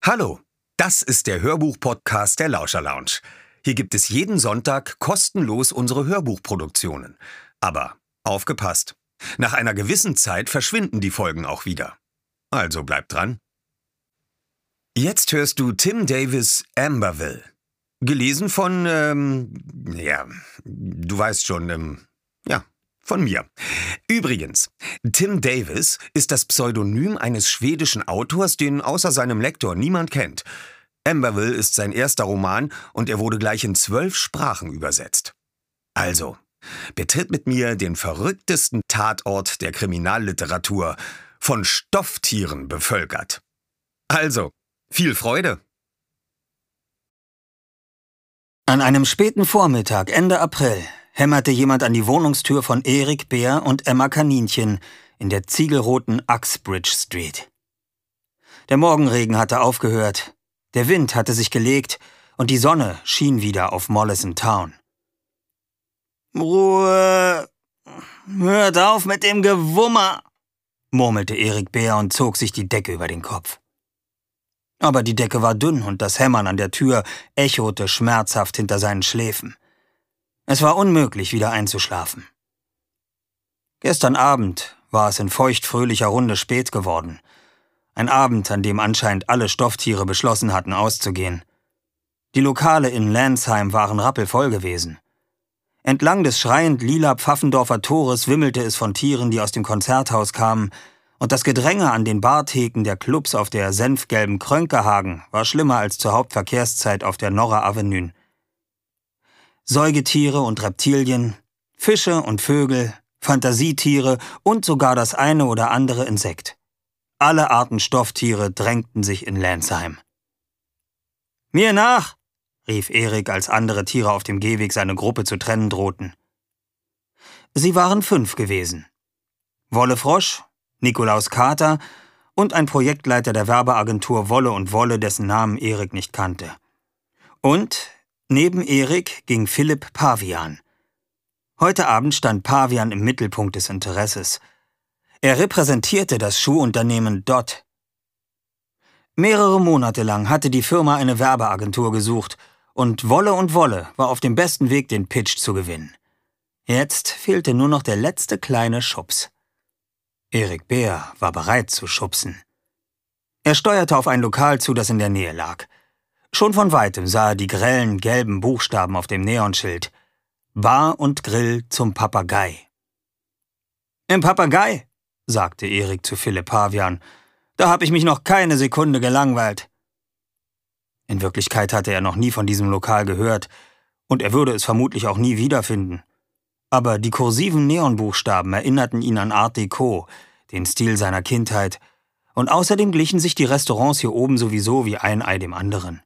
Hallo, das ist der Hörbuch-Podcast der Lauscher Lounge. Hier gibt es jeden Sonntag kostenlos unsere Hörbuchproduktionen. Aber aufgepasst, nach einer gewissen Zeit verschwinden die Folgen auch wieder. Also bleibt dran. Jetzt hörst du Tim Davis' Amberville. Gelesen von, du weißt schon, von mir. Übrigens, Tim Davis ist das Pseudonym eines schwedischen Autors, den außer seinem Lektor niemand kennt. Amberville ist sein erster Roman und er wurde gleich in 12 Sprachen übersetzt. Also, betritt mit mir den verrücktesten Tatort der Kriminalliteratur, von Stofftieren bevölkert. Also, viel Freude! An einem späten Vormittag, Ende April, hämmerte jemand an die Wohnungstür von Erik Bär und Emma Kaninchen in der ziegelroten Uxbridge Street. Der Morgenregen hatte aufgehört, der Wind hatte sich gelegt und die Sonne schien wieder auf Mollison Town. »Ruhe! Hört auf mit dem Gewummer!« murmelte Erik Bär und zog sich die Decke über den Kopf. Aber die Decke war dünn und das Hämmern an der Tür echote schmerzhaft hinter seinen Schläfen. Es war unmöglich, wieder einzuschlafen. Gestern Abend war es in feuchtfröhlicher Runde spät geworden. Ein Abend, an dem anscheinend alle Stofftiere beschlossen hatten, auszugehen. Die Lokale in Landsheim waren rappelvoll gewesen. Entlang des schreiend lila Pfaffendorfer Tores wimmelte es von Tieren, die aus dem Konzerthaus kamen, und das Gedränge an den Bartheken der Clubs auf der senfgelben Krönkehagen war schlimmer als zur Hauptverkehrszeit auf der Norra Avenue. Säugetiere und Reptilien, Fische und Vögel, Fantasietiere und sogar das eine oder andere Insekt. Alle Arten Stofftiere drängten sich in Landsheim. »Mir nach!« rief Erik, als andere Tiere auf dem Gehweg seine Gruppe zu trennen drohten. Sie waren 5 gewesen. Wolle Frosch, Nikolaus Kater und ein Projektleiter der Werbeagentur Wolle und Wolle, dessen Namen Erik nicht kannte. Und neben Erik ging Philipp Pavian. Heute Abend stand Pavian im Mittelpunkt des Interesses. Er repräsentierte das Schuhunternehmen Dot. Mehrere Monate lang hatte die Firma eine Werbeagentur gesucht und Wolle und Wolle war auf dem besten Weg, den Pitch zu gewinnen. Jetzt fehlte nur noch der letzte kleine Schubs. Erik Bär war bereit zu schubsen. Er steuerte auf ein Lokal zu, das in der Nähe lag. Schon von weitem sah er die grellen, gelben Buchstaben auf dem Neonschild. Bar und Grill zum Papagei. »Im Papagei«, sagte Erik zu Philipp Pavian, »da habe ich mich noch keine Sekunde gelangweilt.« In Wirklichkeit hatte er noch nie von diesem Lokal gehört und er würde es vermutlich auch nie wiederfinden. Aber die kursiven Neonbuchstaben erinnerten ihn an Art Deco, den Stil seiner Kindheit, und außerdem glichen sich die Restaurants hier oben sowieso wie ein Ei dem anderen.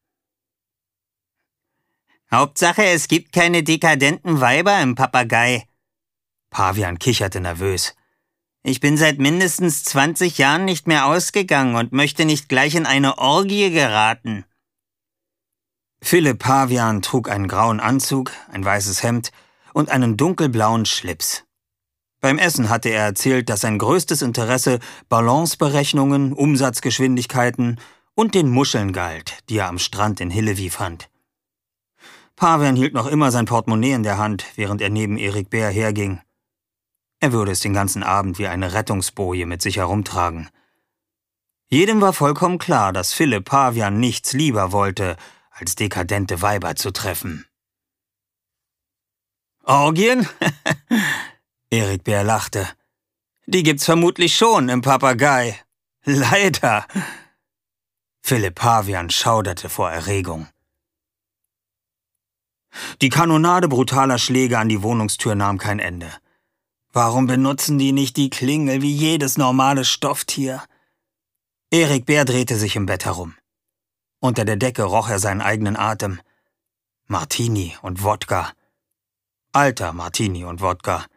»Hauptsache, es gibt keine dekadenten Weiber im Papagei.« Pavian kicherte nervös. »Ich bin seit mindestens 20 Jahren nicht mehr ausgegangen und möchte nicht gleich in eine Orgie geraten.« Philipp Pavian trug einen grauen Anzug, ein weißes Hemd und einen dunkelblauen Schlips. Beim Essen hatte er erzählt, dass sein größtes Interesse Balanceberechnungen, Umsatzgeschwindigkeiten und den Muscheln galt, die er am Strand in Hillevi fand. Pavian hielt noch immer sein Portemonnaie in der Hand, während er neben Erik Bär herging. Er würde es den ganzen Abend wie eine Rettungsboje mit sich herumtragen. Jedem war vollkommen klar, dass Philipp Pavian nichts lieber wollte, als dekadente Weiber zu treffen. »Orgien?« Erik Bär lachte. »Die gibt's vermutlich schon im Papagei. Leider.« Philipp Pavian schauderte vor Erregung. Die Kanonade brutaler Schläge an die Wohnungstür nahm kein Ende. Warum benutzen die nicht die Klingel wie jedes normale Stofftier? Erik Bär drehte sich im Bett herum. Unter der Decke roch er seinen eigenen Atem. Martini und Wodka. Alter Martini und Wodka.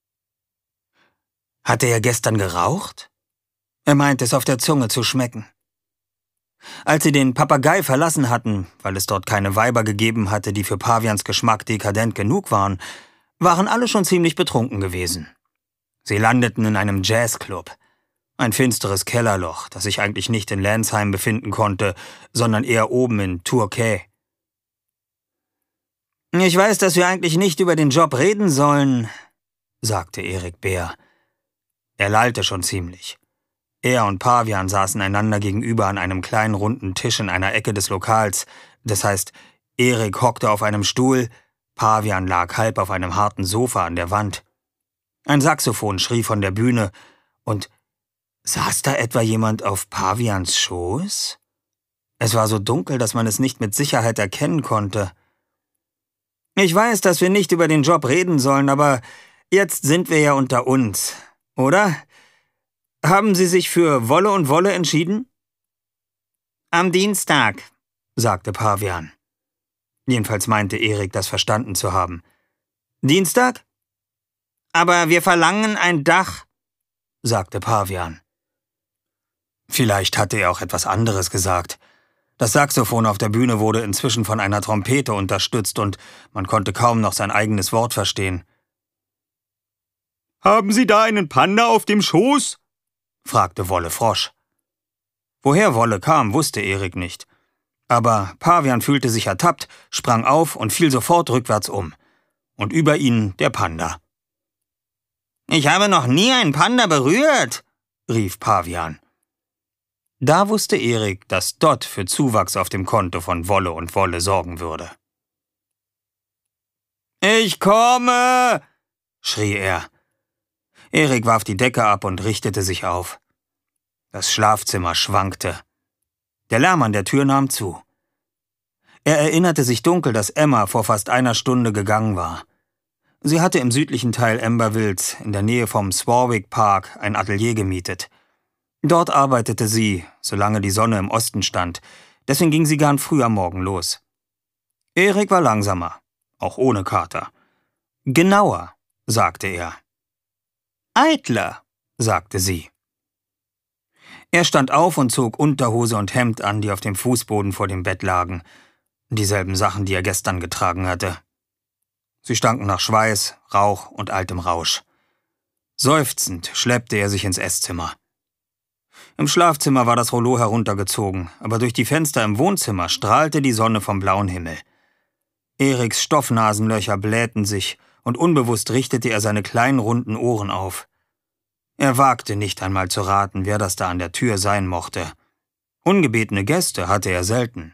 Hatte er gestern geraucht? Er meinte es auf der Zunge zu schmecken. Als sie den Papagei verlassen hatten, weil es dort keine Weiber gegeben hatte, die für Pavians Geschmack dekadent genug waren alle schon ziemlich betrunken gewesen. Sie landeten in einem Jazzclub. Ein finsteres Kellerloch, das sich eigentlich nicht in Lansheim befinden konnte, sondern eher oben in Torquay. »Ich weiß, dass wir eigentlich nicht über den Job reden sollen«, sagte Erik Beer. Er lallte schon ziemlich. Er und Pavian saßen einander gegenüber an einem kleinen runden Tisch in einer Ecke des Lokals. Das heißt, Erik hockte auf einem Stuhl, Pavian lag halb auf einem harten Sofa an der Wand. Ein Saxophon schrie von der Bühne, und saß da etwa jemand auf Pavians Schoß? Es war so dunkel, dass man es nicht mit Sicherheit erkennen konnte. »Ich weiß, dass wir nicht über den Job reden sollen, aber jetzt sind wir ja unter uns, oder? Haben Sie sich für Wolle und Wolle entschieden?« »Am Dienstag«, sagte Pavian. Jedenfalls meinte Erik, das verstanden zu haben. »Dienstag? Aber wir verlangen ein Dach«, sagte Pavian. Vielleicht hatte er auch etwas anderes gesagt. Das Saxophon auf der Bühne wurde inzwischen von einer Trompete unterstützt und man konnte kaum noch sein eigenes Wort verstehen. »Haben Sie da einen Panda auf dem Schoß?« fragte Wolle Frosch. Woher Wolle kam, wusste Erik nicht. Aber Pavian fühlte sich ertappt, sprang auf und fiel sofort rückwärts um. Und über ihn der Panda. »Ich habe noch nie einen Panda berührt«, rief Pavian. Da wusste Erik, dass Dot für Zuwachs auf dem Konto von Wolle und Wolle sorgen würde. »Ich komme«, schrie er. Erik warf die Decke ab und richtete sich auf. Das Schlafzimmer schwankte. Der Lärm an der Tür nahm zu. Er erinnerte sich dunkel, dass Emma vor fast einer Stunde gegangen war. Sie hatte im südlichen Teil Ambervilles, in der Nähe vom Swarwick Park, ein Atelier gemietet. Dort arbeitete sie, solange die Sonne im Osten stand, deswegen ging sie gern früh am Morgen los. Erik war langsamer, auch ohne Kater. Genauer, sagte er. Eitler, sagte sie. Er stand auf und zog Unterhose und Hemd an, die auf dem Fußboden vor dem Bett lagen. Dieselben Sachen, die er gestern getragen hatte. Sie stanken nach Schweiß, Rauch und altem Rausch. Seufzend schleppte er sich ins Esszimmer. Im Schlafzimmer war das Rollo heruntergezogen, aber durch die Fenster im Wohnzimmer strahlte die Sonne vom blauen Himmel. Eriks Stoffnasenlöcher blähten sich und unbewusst richtete er seine kleinen runden Ohren auf. Er wagte nicht einmal zu raten, wer das da an der Tür sein mochte. Ungebetene Gäste hatte er selten.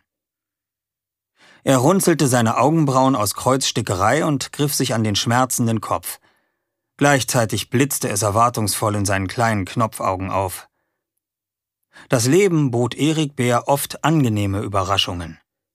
Er runzelte seine Augenbrauen aus Kreuzstickerei und griff sich an den schmerzenden Kopf. Gleichzeitig blitzte es erwartungsvoll in seinen kleinen Knopfaugen auf. Das Leben bot Erik Beer oft angenehme Überraschungen.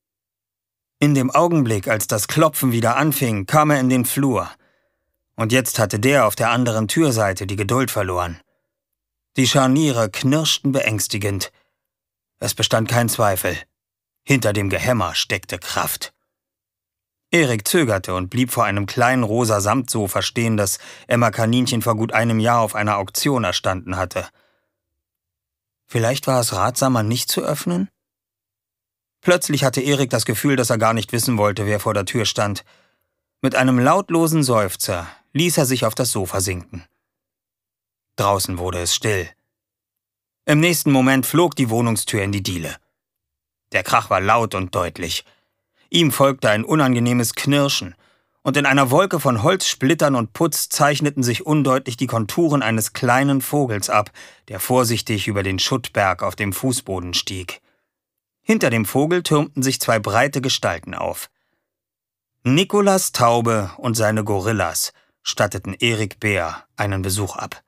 In dem Augenblick, als das Klopfen wieder anfing, kam er in den Flur. Und jetzt hatte der auf der anderen Türseite die Geduld verloren. Die Scharniere knirschten beängstigend. Es bestand kein Zweifel. Hinter dem Gehämmer steckte Kraft. Erik zögerte und blieb vor einem kleinen rosa Samtsofa stehen, das Emma Kaninchen vor gut einem Jahr auf einer Auktion erstanden hatte. Vielleicht war es ratsamer, nicht zu öffnen? Plötzlich hatte Erik das Gefühl, dass er gar nicht wissen wollte, wer vor der Tür stand. Mit einem lautlosen Seufzer ließ er sich auf das Sofa sinken. Draußen wurde es still. Im nächsten Moment flog die Wohnungstür in die Diele. Der Krach war laut und deutlich. Ihm folgte ein unangenehmes Knirschen, und in einer Wolke von Holzsplittern und Putz zeichneten sich undeutlich die Konturen eines kleinen Vogels ab, der vorsichtig über den Schuttberg auf dem Fußboden stieg. Hinter dem Vogel türmten sich zwei breite Gestalten auf. Nicolas Taube und seine Gorillas statteten Erik Beer einen Besuch ab.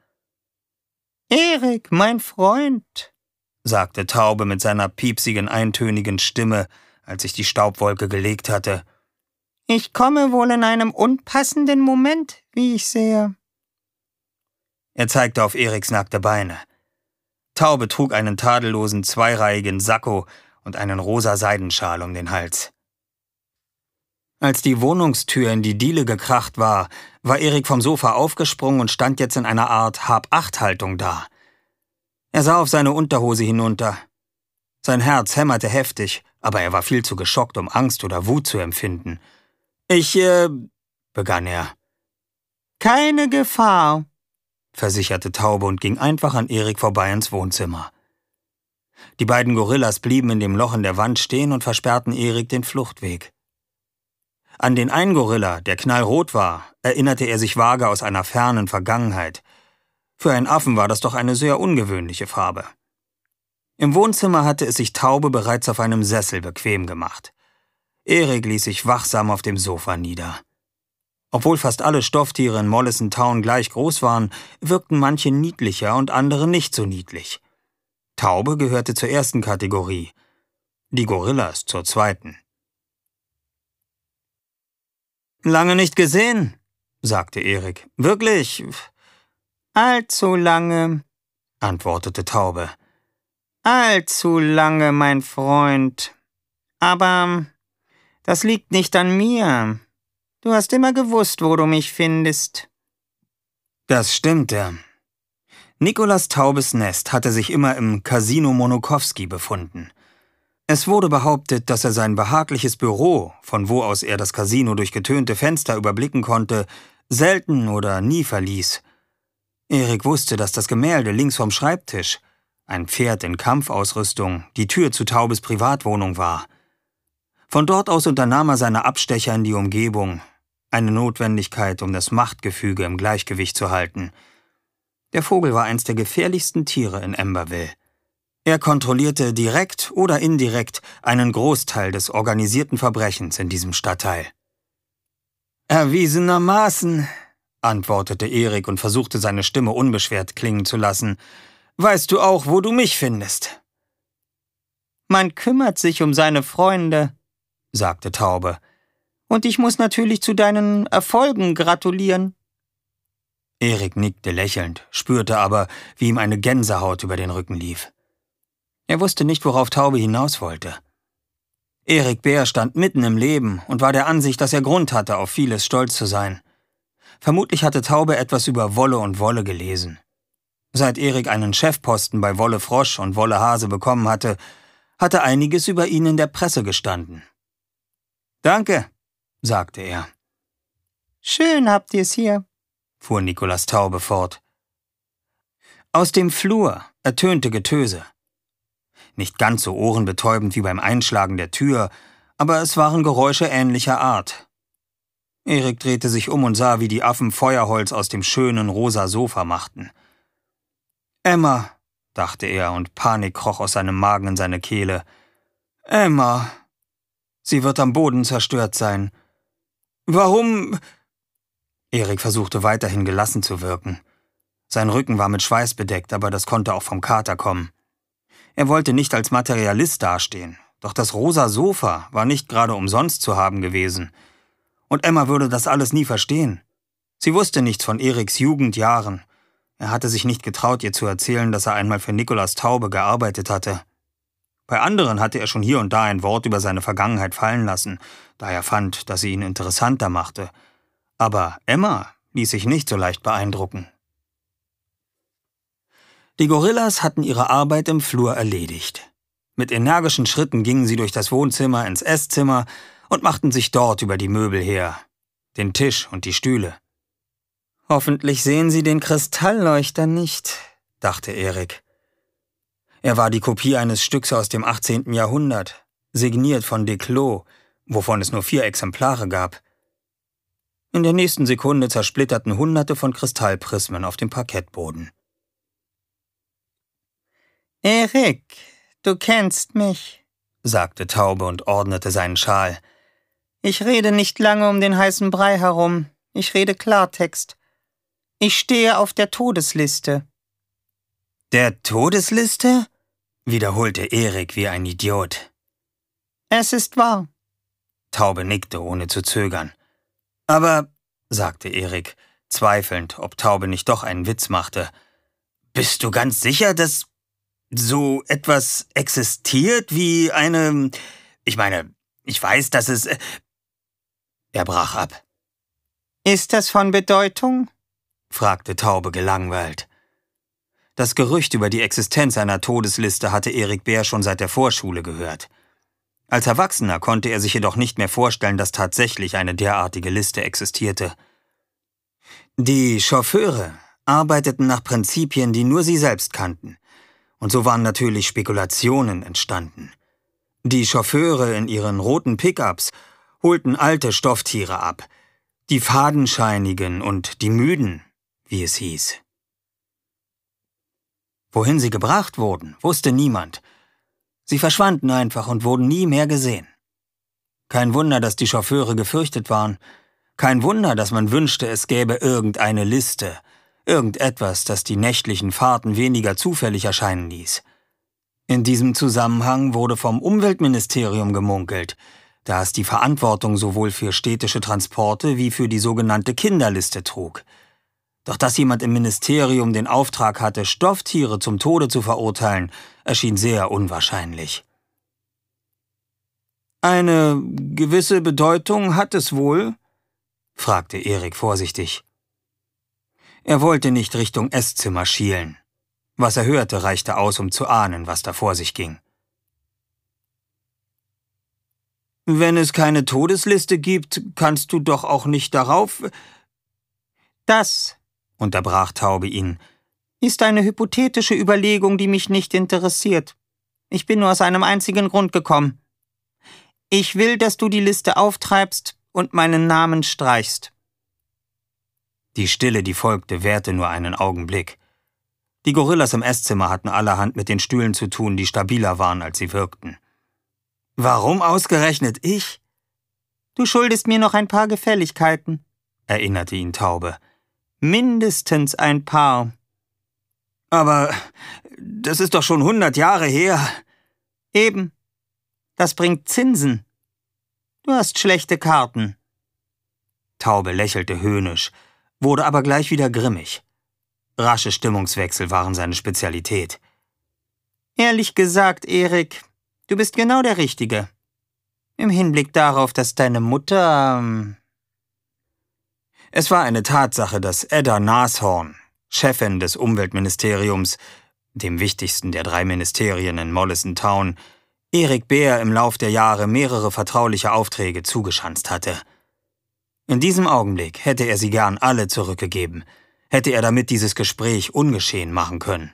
»Erik, mein Freund«, sagte Taube mit seiner piepsigen, eintönigen Stimme, als sich die Staubwolke gelegt hatte. »Ich komme wohl in einem unpassenden Moment, wie ich sehe.« Er zeigte auf Eriks nackte Beine. Taube trug einen tadellosen, zweireihigen Sakko und einen rosa Seidenschal um den Hals. Als die Wohnungstür in die Diele gekracht war, war Erik vom Sofa aufgesprungen und stand jetzt in einer Art Hab-Acht-Haltung da. Er sah auf seine Unterhose hinunter. Sein Herz hämmerte heftig, aber er war viel zu geschockt, um Angst oder Wut zu empfinden. »Ich, begann er. »Keine Gefahr«, versicherte Taube und ging einfach an Erik vorbei ins Wohnzimmer. Die beiden Gorillas blieben in dem Loch in der Wand stehen und versperrten Erik den Fluchtweg. An den einen Gorilla, der knallrot war, erinnerte er sich vage aus einer fernen Vergangenheit. Für einen Affen war das doch eine sehr ungewöhnliche Farbe. Im Wohnzimmer hatte es sich Taube bereits auf einem Sessel bequem gemacht. Erik ließ sich wachsam auf dem Sofa nieder. Obwohl fast alle Stofftiere in Mollison Town gleich groß waren, wirkten manche niedlicher und andere nicht so niedlich. Taube gehörte zur ersten Kategorie, die Gorillas zur zweiten. »Lange nicht gesehen«, sagte Erik. »Wirklich?« »Allzu lange«, antwortete Taube. »Allzu lange, mein Freund. Aber das liegt nicht an mir. Du hast immer gewusst, wo du mich findest.« Das stimmte. Nikolas Taubes Nest hatte sich immer im Casino Monokowski befunden. Es wurde behauptet, dass er sein behagliches Büro, von wo aus er das Casino durch getönte Fenster überblicken konnte, selten oder nie verließ. Erik wusste, dass das Gemälde links vom Schreibtisch, ein Pferd in Kampfausrüstung, die Tür zu Taubes Privatwohnung war. Von dort aus unternahm er seine Abstecher in die Umgebung, eine Notwendigkeit, um das Machtgefüge im Gleichgewicht zu halten. Der Vogel war eins der gefährlichsten Tiere in Amberville. Er kontrollierte direkt oder indirekt einen Großteil des organisierten Verbrechens in diesem Stadtteil. »Erwiesenermaßen«, antwortete Erik und versuchte seine Stimme unbeschwert klingen zu lassen, »weißt du auch, wo du mich findest?« »Man kümmert sich um seine Freunde«, sagte Taube, »und ich muss natürlich zu deinen Erfolgen gratulieren.« Erik nickte lächelnd, spürte aber, wie ihm eine Gänsehaut über den Rücken lief. Er wusste nicht, worauf Taube hinaus wollte. Erik Bär stand mitten im Leben und war der Ansicht, dass er Grund hatte, auf vieles stolz zu sein. Vermutlich hatte Taube etwas über Wolle und Wolle gelesen. Seit Erik einen Chefposten bei Wolle Frosch und Wolle Hase bekommen hatte, hatte einiges über ihn in der Presse gestanden. »Danke«, sagte er. »Schön habt ihr's hier«, fuhr Nikolas Taube fort. Aus dem Flur ertönte Getöse. Nicht ganz so ohrenbetäubend wie beim Einschlagen der Tür, aber es waren Geräusche ähnlicher Art. Erik drehte sich um und sah, wie die Affen Feuerholz aus dem schönen rosa Sofa machten. »Emma«, dachte er, und Panik kroch aus seinem Magen in seine Kehle. »Emma, sie wird am Boden zerstört sein. Warum?« Erik versuchte weiterhin gelassen zu wirken. Sein Rücken war mit Schweiß bedeckt, aber das konnte auch vom Kater kommen. Er wollte nicht als Materialist dastehen, doch das rosa Sofa war nicht gerade umsonst zu haben gewesen. Und Emma würde das alles nie verstehen. Sie wusste nichts von Eriks Jugendjahren. Er hatte sich nicht getraut, ihr zu erzählen, dass er einmal für Nikolas Taube gearbeitet hatte. Bei anderen hatte er schon hier und da ein Wort über seine Vergangenheit fallen lassen, da er fand, dass sie ihn interessanter machte. Aber Emma ließ sich nicht so leicht beeindrucken. Die Gorillas hatten ihre Arbeit im Flur erledigt. Mit energischen Schritten gingen sie durch das Wohnzimmer ins Esszimmer und machten sich dort über die Möbel her, den Tisch und die Stühle. »Hoffentlich sehen sie den Kristallleuchter nicht«, dachte Erik. Er war die Kopie eines Stücks aus dem 18. Jahrhundert, signiert von Declos, wovon es nur 4 Exemplare gab. In der nächsten Sekunde zersplitterten Hunderte von Kristallprismen auf dem Parkettboden. »Erik, du kennst mich«, sagte Taube und ordnete seinen Schal. »Ich rede nicht lange um den heißen Brei herum. Ich rede Klartext. Ich stehe auf der Todesliste.« »Der Todesliste?« wiederholte Erik wie ein Idiot. »Es ist wahr.« Taube nickte, ohne zu zögern. »Aber«, sagte Erik, zweifelnd, ob Taube nicht doch einen Witz machte, »bist du ganz sicher, dass so etwas existiert wie eine... Ich meine, ich weiß, dass es...« Er brach ab. »Ist das von Bedeutung?« fragte Taube gelangweilt. Das Gerücht über die Existenz einer Todesliste hatte Erik Bär schon seit der Vorschule gehört. Als Erwachsener konnte er sich jedoch nicht mehr vorstellen, dass tatsächlich eine derartige Liste existierte. Die Chauffeure, arbeiteten nach Prinzipien, die nur sie selbst kannten. Und so waren natürlich Spekulationen entstanden. Die Chauffeure in ihren roten Pickups holten alte Stofftiere ab, die Fadenscheinigen und die Müden, wie es hieß. Wohin sie gebracht wurden, wusste niemand. Sie verschwanden einfach und wurden nie mehr gesehen. Kein Wunder, dass die Chauffeure gefürchtet waren. Kein Wunder, dass man wünschte, es gäbe irgendeine Liste, irgendetwas, das die nächtlichen Fahrten weniger zufällig erscheinen ließ. In diesem Zusammenhang wurde vom Umweltministerium gemunkelt, da es die Verantwortung sowohl für städtische Transporte wie für die sogenannte Kinderliste trug. Doch dass jemand im Ministerium den Auftrag hatte, Stofftiere zum Tode zu verurteilen, erschien sehr unwahrscheinlich. »Eine gewisse Bedeutung hat es wohl?« fragte Erik vorsichtig. Er wollte nicht Richtung Esszimmer schielen. Was er hörte, reichte aus, um zu ahnen, was da vor sich ging. »Wenn es keine Todesliste gibt, kannst du doch auch nicht darauf...« »Das«, unterbrach Taube ihn, »ist eine hypothetische Überlegung, die mich nicht interessiert. Ich bin nur aus einem einzigen Grund gekommen. Ich will, dass du die Liste auftreibst und meinen Namen streichst.« Die Stille, die folgte, währte nur einen Augenblick. Die Gorillas im Esszimmer hatten allerhand mit den Stühlen zu tun, die stabiler waren, als sie wirkten. »Warum ausgerechnet ich?« »Du schuldest mir noch ein paar Gefälligkeiten«, erinnerte ihn Taube. »Mindestens ein paar.« »Aber das ist doch schon 100 Jahre her.« »Eben. Das bringt Zinsen. Du hast schlechte Karten.« Taube lächelte höhnisch, wurde aber gleich wieder grimmig. Rasche Stimmungswechsel waren seine Spezialität. »Ehrlich gesagt, Erik, du bist genau der Richtige. Im Hinblick darauf, dass deine Mutter...« Es war eine Tatsache, dass Edda Nashorn, Chefin des Umweltministeriums, dem wichtigsten der 3 Ministerien in Mollison Town, Erik Bär im Lauf der Jahre mehrere vertrauliche Aufträge zugeschanzt hatte. In diesem Augenblick hätte er sie gern alle zurückgegeben, hätte er damit dieses Gespräch ungeschehen machen können.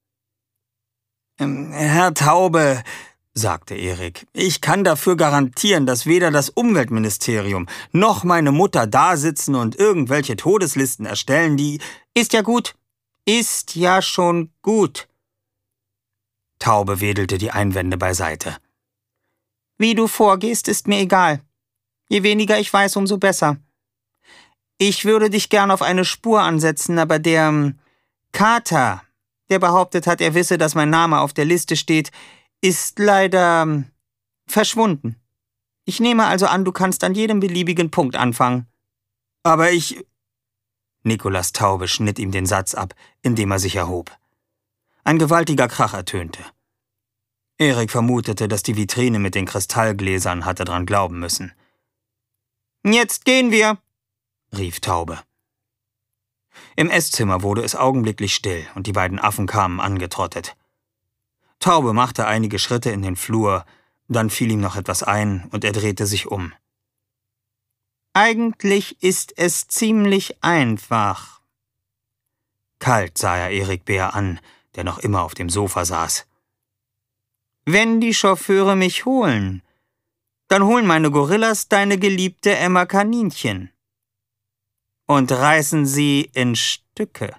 »Herr Taube«, sagte Erik, »ich kann dafür garantieren, dass weder das Umweltministerium noch meine Mutter da sitzen und irgendwelche Todeslisten erstellen, die...« »Ist ja gut. Ist ja schon gut.« Taube wedelte die Einwände beiseite. »Wie du vorgehst, ist mir egal. Je weniger ich weiß, umso besser. Ich würde dich gern auf eine Spur ansetzen, aber der Kater, der behauptet hat, er wisse, dass mein Name auf der Liste steht, ist leider verschwunden. Ich nehme also an, du kannst an jedem beliebigen Punkt anfangen.« »Aber ich...« Nikolas Taube schnitt ihm den Satz ab, indem er sich erhob. Ein gewaltiger Krach ertönte. Erik vermutete, dass die Vitrine mit den Kristallgläsern hatte dran glauben müssen. »Jetzt gehen wir«, rief Taube. Im Esszimmer wurde es augenblicklich still und die beiden Affen kamen angetrottet. Taube machte einige Schritte in den Flur, dann fiel ihm noch etwas ein und er drehte sich um. »Eigentlich ist es ziemlich einfach.« Kalt sah er Erik Bär an, der noch immer auf dem Sofa saß. »Wenn die Chauffeure mich holen, dann holen meine Gorillas deine geliebte Emma Kaninchen und reißen sie in Stücke.«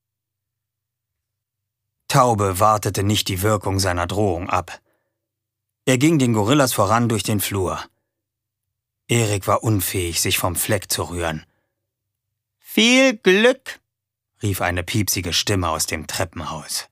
Taube wartete nicht die Wirkung seiner Drohung ab. Er ging den Gorillas voran durch den Flur. Erik war unfähig, sich vom Fleck zu rühren. »Viel Glück«, rief eine piepsige Stimme aus dem Treppenhaus.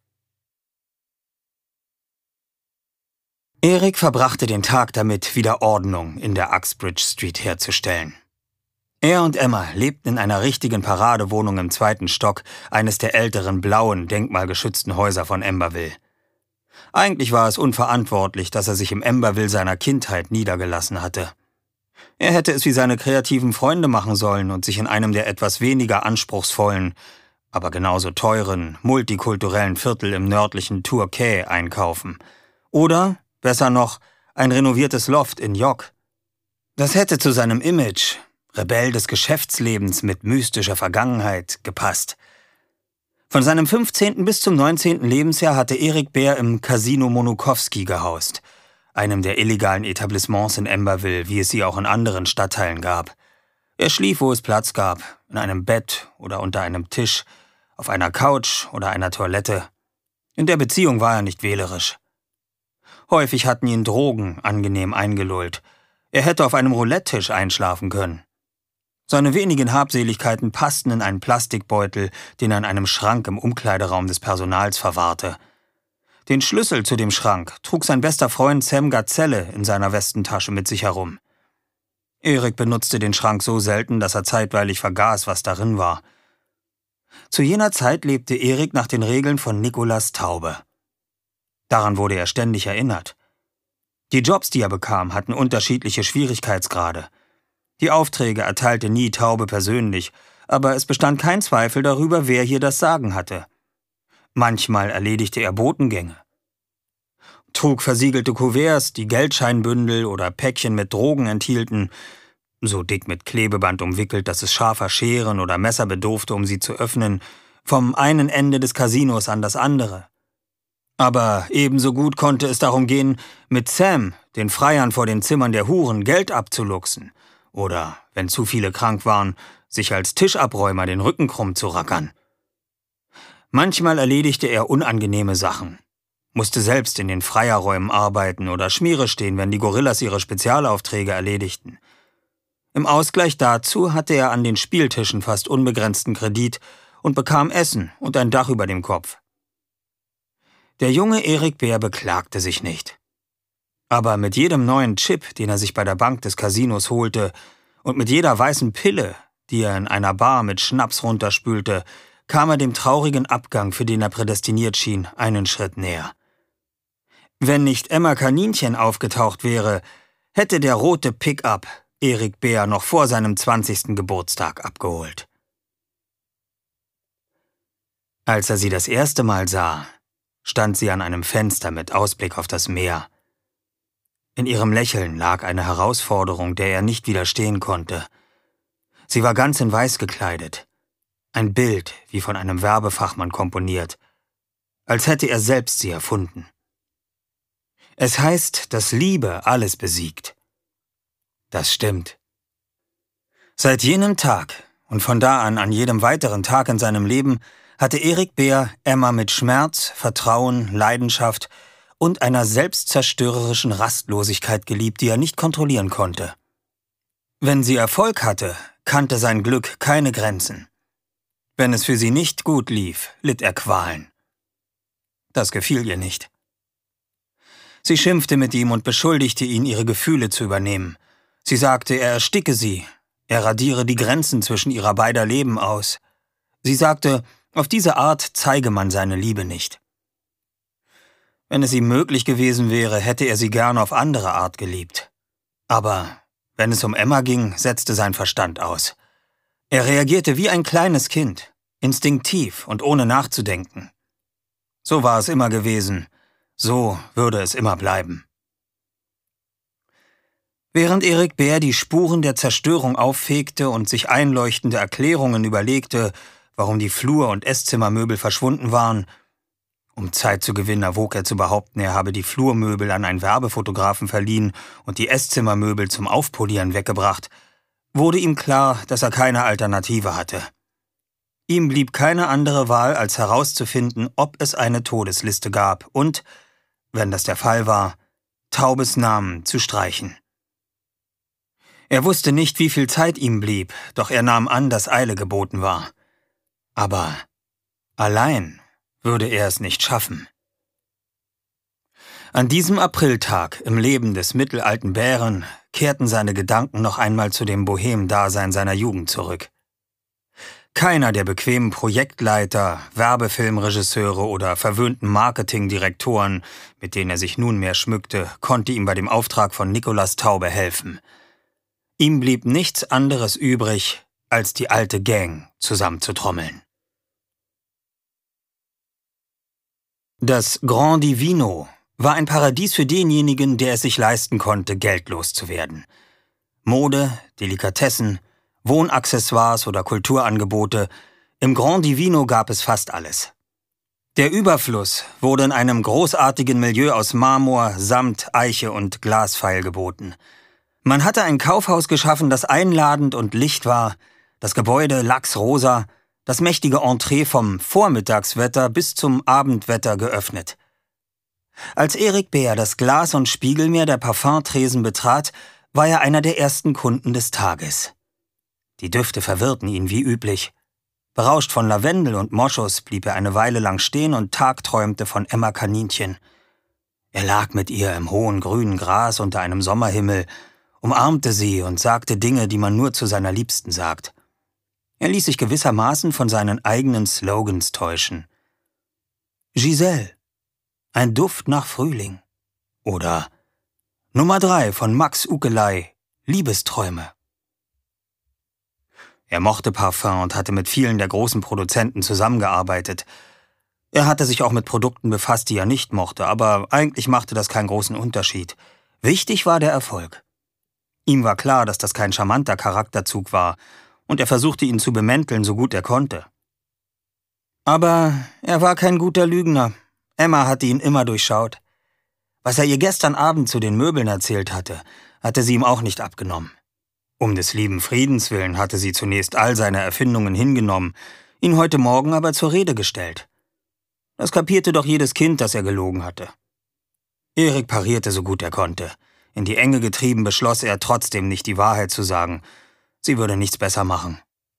Erik verbrachte den Tag damit, wieder Ordnung in der Uxbridge Street herzustellen. Er und Emma lebten in einer richtigen Paradewohnung im 2. Stock eines der älteren blauen, denkmalgeschützten Häuser von Amberville. Eigentlich war es unverantwortlich, dass er sich im Amberville seiner Kindheit niedergelassen hatte. Er hätte es wie seine kreativen Freunde machen sollen und sich in einem der etwas weniger anspruchsvollen, aber genauso teuren, multikulturellen Viertel im nördlichen Torquay einkaufen. Oder, besser noch, ein renoviertes Loft in York. Das hätte zu seinem Image, Rebell des Geschäftslebens mit mystischer Vergangenheit, gepasst. Von seinem 15. bis zum 19. Lebensjahr hatte Erik Bär im Casino Monukowski gehaust, einem der illegalen Etablissements in Amberville, wie es sie auch in anderen Stadtteilen gab. Er schlief, wo es Platz gab, in einem Bett oder unter einem Tisch, auf einer Couch oder einer Toilette. In der Beziehung war er nicht wählerisch. Häufig hatten ihn Drogen angenehm eingelullt. Er hätte auf einem Roulette-Tisch einschlafen können. Seine wenigen Habseligkeiten passten in einen Plastikbeutel, den er in einem Schrank im Umkleideraum des Personals verwahrte. Den Schlüssel zu dem Schrank trug sein bester Freund Sam Gazelle in seiner Westentasche mit sich herum. Erik benutzte den Schrank so selten, dass er zeitweilig vergaß, was darin war. Zu jener Zeit lebte Erik nach den Regeln von Nicolas Taube. Daran wurde er ständig erinnert. Die Jobs, die er bekam, hatten unterschiedliche Schwierigkeitsgrade. Die Aufträge erteilte nie Taube persönlich, aber es bestand kein Zweifel darüber, wer hier das Sagen hatte. Manchmal erledigte er Botengänge, trug versiegelte Kuverts, die Geldscheinbündel oder Päckchen mit Drogen enthielten, so dick mit Klebeband umwickelt, dass es scharfer Scheren oder Messer bedurfte, um sie zu öffnen, vom einen Ende des Casinos an das andere. Aber ebenso gut konnte es darum gehen, mit Sam, den Freiern vor den Zimmern der Huren, Geld abzuluxen oder, wenn zu viele krank waren, sich als Tischabräumer den Rücken krumm zu rackern. Manchmal erledigte er unangenehme Sachen, musste selbst in den Freierräumen arbeiten oder Schmiere stehen, wenn die Gorillas ihre Spezialaufträge erledigten. Im Ausgleich dazu hatte er an den Spieltischen fast unbegrenzten Kredit und bekam Essen und ein Dach über dem Kopf. Der junge Erik Bär beklagte sich nicht. Aber mit jedem neuen Chip, den er sich bei der Bank des Casinos holte, und mit jeder weißen Pille, die er in einer Bar mit Schnaps runterspülte, kam er dem traurigen Abgang, für den er prädestiniert schien, einen Schritt näher. Wenn nicht Emma Kaninchen aufgetaucht wäre, hätte der rote Pickup Erik Bär noch vor seinem 20. Geburtstag abgeholt. Als er sie das erste Mal sah, stand sie an einem Fenster mit Ausblick auf das Meer. In ihrem Lächeln lag eine Herausforderung, der er nicht widerstehen konnte. Sie war ganz in Weiß gekleidet. Ein Bild, wie von einem Werbefachmann komponiert, als hätte er selbst sie erfunden. Es heißt, dass Liebe alles besiegt. Das stimmt. Seit jenem Tag und von da an jedem weiteren Tag in seinem Leben hatte Erik Bär Emma mit Schmerz, Vertrauen, Leidenschaft und einer selbstzerstörerischen Rastlosigkeit geliebt, die er nicht kontrollieren konnte. Wenn sie Erfolg hatte, kannte sein Glück keine Grenzen. Wenn es für sie nicht gut lief, litt er Qualen. Das gefiel ihr nicht. Sie schimpfte mit ihm und beschuldigte ihn, ihre Gefühle zu übernehmen. Sie sagte, er ersticke sie, er radiere die Grenzen zwischen ihrer beider Leben aus. Sie sagte, auf diese Art zeige man seine Liebe nicht. Wenn es ihm möglich gewesen wäre, hätte er sie gern auf andere Art geliebt. Aber wenn es um Emma ging, setzte sein Verstand aus. Er reagierte wie ein kleines Kind, instinktiv und ohne nachzudenken. So war es immer gewesen, so würde es immer bleiben. Während Erik Bär die Spuren der Zerstörung auffegte und sich einleuchtende Erklärungen überlegte, warum die Flur- und Esszimmermöbel verschwunden waren, um Zeit zu gewinnen, erwog er zu behaupten, er habe die Flurmöbel an einen Werbefotografen verliehen und die Esszimmermöbel zum Aufpolieren weggebracht, wurde ihm klar, dass er keine Alternative hatte. Ihm blieb keine andere Wahl, als herauszufinden, ob es eine Todesliste gab und, wenn das der Fall war, Taubes Namen zu streichen. Er wusste nicht, wie viel Zeit ihm blieb, doch er nahm an, dass Eile geboten war. Aber allein würde er es nicht schaffen. An diesem Apriltag im Leben des mittelalten Bären kehrten seine Gedanken noch einmal zu dem Bohem-Dasein seiner Jugend zurück. Keiner der bequemen Projektleiter, Werbefilmregisseure oder verwöhnten Marketingdirektoren, mit denen er sich nunmehr schmückte, konnte ihm bei dem Auftrag von Nicolas Taube helfen. Ihm blieb nichts anderes übrig, als die alte Gang zusammenzutrommeln. Das Grand Divino war ein Paradies für denjenigen, der es sich leisten konnte, geldlos zu werden. Mode, Delikatessen, Wohnaccessoires oder Kulturangebote, Im Grand Divino gab es fast alles. Der Überfluss wurde in einem großartigen Milieu aus Marmor, Samt, Eiche und Glas feilgeboten. Man hatte ein Kaufhaus geschaffen, das einladend und licht war, das Gebäude lachsrosa, das mächtige Entree vom Vormittagswetter bis zum Abendwetter geöffnet. Als Erik Beer das Glas- und Spiegelmeer der Parfumtresen betrat, war er einer der ersten Kunden des Tages. Die Düfte verwirrten ihn wie üblich. Berauscht von Lavendel und Moschus blieb er eine Weile lang stehen und tagträumte von Emma Kaninchen. Er lag mit ihr im hohen grünen Gras unter einem Sommerhimmel, umarmte sie und sagte Dinge, die man nur zu seiner Liebsten sagt. Er ließ sich gewissermaßen von seinen eigenen Slogans täuschen. Giselle, ein Duft nach Frühling. Oder Nummer 3 von Max Ukelei, Liebesträume. Er mochte Parfum und hatte mit vielen der großen Produzenten zusammengearbeitet. Er hatte sich auch mit Produkten befasst, die er nicht mochte, aber eigentlich machte das keinen großen Unterschied. Wichtig war der Erfolg. Ihm war klar, dass das kein charmanter Charakterzug war, und er versuchte ihn zu bemänteln, so gut er konnte. Aber er war kein guter Lügner. Emma hatte ihn immer durchschaut. Was er ihr gestern Abend zu den Möbeln erzählt hatte, hatte sie ihm auch nicht abgenommen. Um des lieben Friedens willen hatte sie zunächst all seine Erfindungen hingenommen, ihn heute Morgen aber zur Rede gestellt. Das kapierte doch jedes Kind, dass er gelogen hatte. Erik parierte so gut er konnte. In die Enge getrieben beschloss er trotzdem nicht die Wahrheit zu sagen. Sie würde nichts besser machen.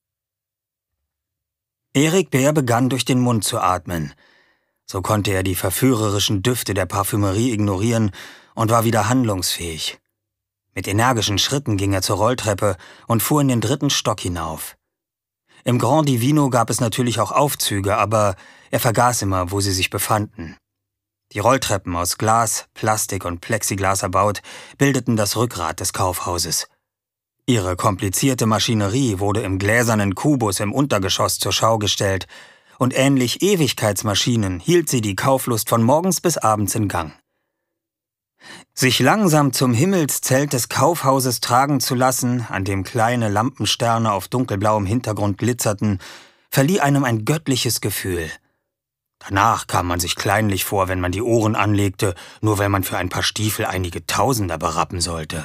Erik Beer begann durch den Mund zu atmen. So konnte er die verführerischen Düfte der Parfümerie ignorieren und war wieder handlungsfähig. Mit energischen Schritten ging er zur Rolltreppe und fuhr in den 3. Stock hinauf. Im Grand Divino gab es natürlich auch Aufzüge, aber er vergaß immer, wo sie sich befanden. Die Rolltreppen aus Glas, Plastik und Plexiglas erbaut, bildeten das Rückgrat des Kaufhauses. Ihre komplizierte Maschinerie wurde im gläsernen Kubus im Untergeschoss zur Schau gestellt, und ähnlich Ewigkeitsmaschinen hielt sie die Kauflust von morgens bis abends in Gang. Sich langsam zum Himmelszelt des Kaufhauses tragen zu lassen, an dem kleine Lampensterne auf dunkelblauem Hintergrund glitzerten, verlieh einem ein göttliches Gefühl. Danach kam man sich kleinlich vor, wenn man die Ohren anlegte, nur weil man für ein paar Stiefel einige Tausender berappen sollte.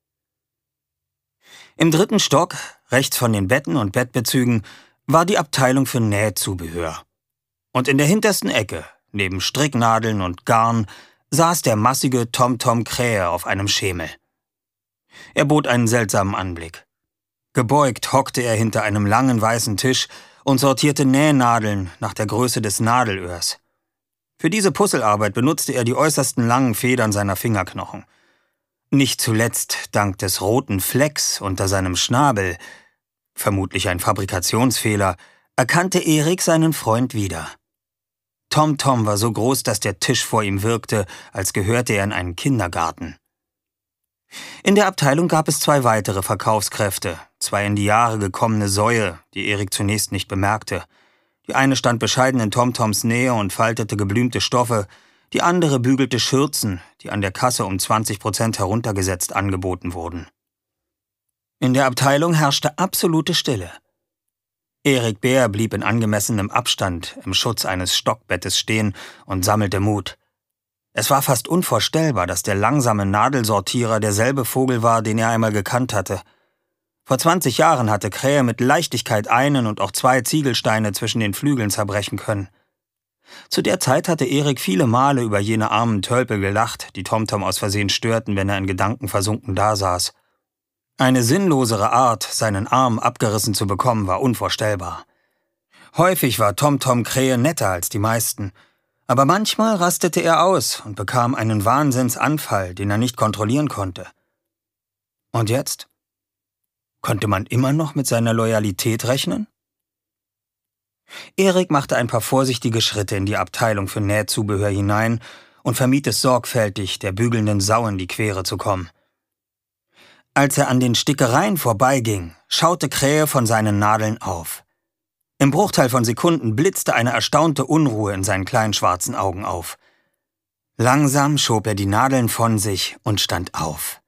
Im 3. Stock, rechts von den Betten und Bettbezügen, war die Abteilung für Nähzubehör. Und in der hintersten Ecke, neben Stricknadeln und Garn, saß der massige Tom-Tom Krähe auf einem Schemel. Er bot einen seltsamen Anblick. Gebeugt hockte er hinter einem langen weißen Tisch und sortierte Nähnadeln nach der Größe des Nadelöhrs. Für diese Puzzelarbeit benutzte er die äußersten langen Federn seiner Fingerknochen. Nicht zuletzt dank des roten Flecks unter seinem Schnabel, vermutlich ein Fabrikationsfehler, erkannte Erik seinen Freund wieder. Tom war so groß, dass der Tisch vor ihm wirkte, als gehörte er in einen Kindergarten. In der Abteilung gab es 2 weitere Verkaufskräfte, 2 in die Jahre gekommene Säue, die Erik zunächst nicht bemerkte. Die eine stand bescheiden in Toms Nähe und faltete geblümte Stoffe, die andere bügelte Schürzen, die an der Kasse um 20% heruntergesetzt angeboten wurden. In der Abteilung herrschte absolute Stille. Erik Beer blieb in angemessenem Abstand im Schutz eines Stockbettes stehen und sammelte Mut. Es war fast unvorstellbar, dass der langsame Nadelsortierer derselbe Vogel war, den er einmal gekannt hatte. Vor 20 Jahren hatte Krähe mit Leichtigkeit einen und auch 2 Ziegelsteine zwischen den Flügeln zerbrechen können. Zu der Zeit hatte Erik viele Male über jene armen Tölpel gelacht, die Tom aus Versehen störten, wenn er in Gedanken versunken dasaß. Eine sinnlosere Art, seinen Arm abgerissen zu bekommen, war unvorstellbar. Häufig war Tom Krähe netter als die meisten, aber manchmal rastete er aus und bekam einen Wahnsinnsanfall, den er nicht kontrollieren konnte. Und jetzt? Konnte man immer noch mit seiner Loyalität rechnen? Erik machte ein paar vorsichtige Schritte in die Abteilung für Nähzubehör hinein und vermied es sorgfältig, der bügelnden Sau in die Quere zu kommen. Als er an den Stickereien vorbeiging, schaute Krähe von seinen Nadeln auf. Im Bruchteil von Sekunden blitzte eine erstaunte Unruhe in seinen kleinen schwarzen Augen auf. Langsam schob er die Nadeln von sich und stand auf.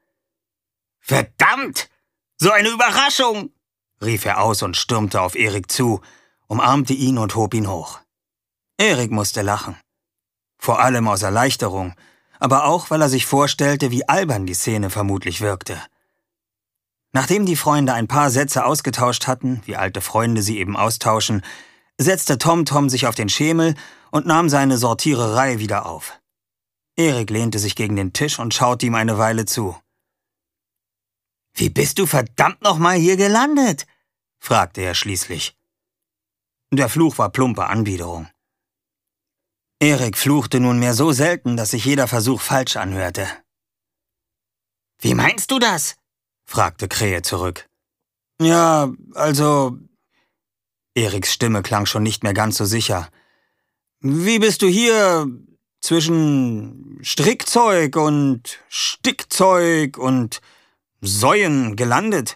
»Verdammt! So eine Überraschung!« rief er aus und stürmte auf Erik zu, umarmte ihn und hob ihn hoch. Erik musste lachen. Vor allem aus Erleichterung, aber auch, weil er sich vorstellte, wie albern die Szene vermutlich wirkte. Nachdem die Freunde ein paar Sätze ausgetauscht hatten, wie alte Freunde sie eben austauschen, setzte TomTom sich auf den Schemel und nahm seine Sortiererei wieder auf. Erik lehnte sich gegen den Tisch und schaute ihm eine Weile zu. »Wie bist du verdammt nochmal hier gelandet?« fragte er schließlich. Der Fluch war plumpe Anbiederung. Erik fluchte nunmehr so selten, dass sich jeder Versuch falsch anhörte. »Wie meinst du das?« fragte Krähe zurück. »Ja, also...« Eriks Stimme klang schon nicht mehr ganz so sicher. »Wie bist du hier zwischen Strickzeug und Stickzeug und Säuen gelandet?«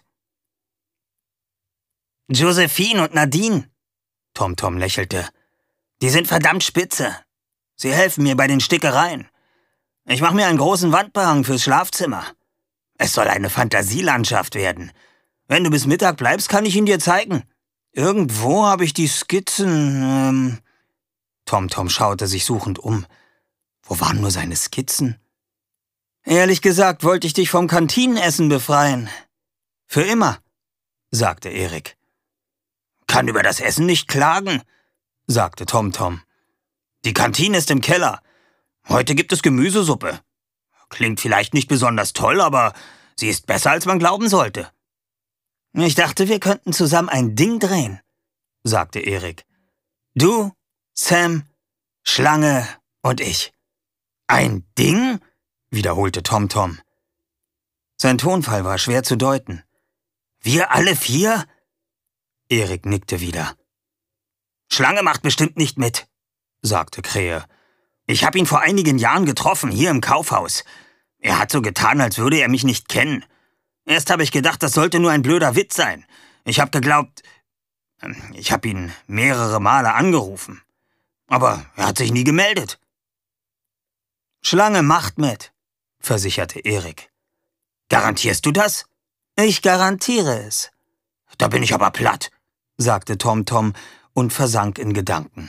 »Josephine und Nadine«, TomTom lächelte. »Die sind verdammt spitze. Sie helfen mir bei den Stickereien. Ich mache mir einen großen Wandbehang fürs Schlafzimmer. Es soll eine Fantasielandschaft werden. Wenn du bis Mittag bleibst, kann ich ihn dir zeigen. Irgendwo habe ich die Skizzen, TomTom schaute sich suchend um. Wo waren nur seine Skizzen? »Ehrlich gesagt wollte ich dich vom Kantinenessen befreien. Für immer«, sagte Erik. »Kann über das Essen nicht klagen«, sagte TomTom. »Die Kantine ist im Keller. Heute gibt es Gemüsesuppe. Klingt vielleicht nicht besonders toll, aber sie ist besser, als man glauben sollte.« »Ich dachte, wir könnten zusammen ein Ding drehen«, sagte Erik. »Du, Sam, Schlange und ich.« »Ein Ding?« wiederholte TomTom. Sein Tonfall war schwer zu deuten. »Wir alle 4?« Erik nickte wieder. »Schlange macht bestimmt nicht mit«, sagte Krähe. »Ich habe ihn vor einigen Jahren getroffen, hier im Kaufhaus. Er hat so getan, als würde er mich nicht kennen. Erst habe ich gedacht, das sollte nur ein blöder Witz sein. Ich habe geglaubt... Ich habe ihn mehrere Male angerufen. Aber er hat sich nie gemeldet.« »Schlange macht mit«, versicherte Erik. »Garantierst du das?« »Ich garantiere es.« »Da bin ich aber platt«, sagte TomTom und versank in Gedanken.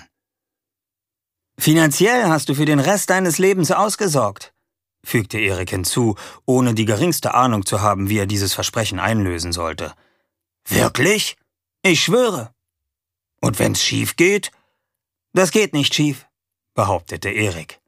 »Finanziell hast du für den Rest deines Lebens ausgesorgt«, fügte Erik hinzu, ohne die geringste Ahnung zu haben, wie er dieses Versprechen einlösen sollte. »Wirklich? Ich schwöre.« »Und wenn's schief geht?« »Das geht nicht schief«, behauptete Erik.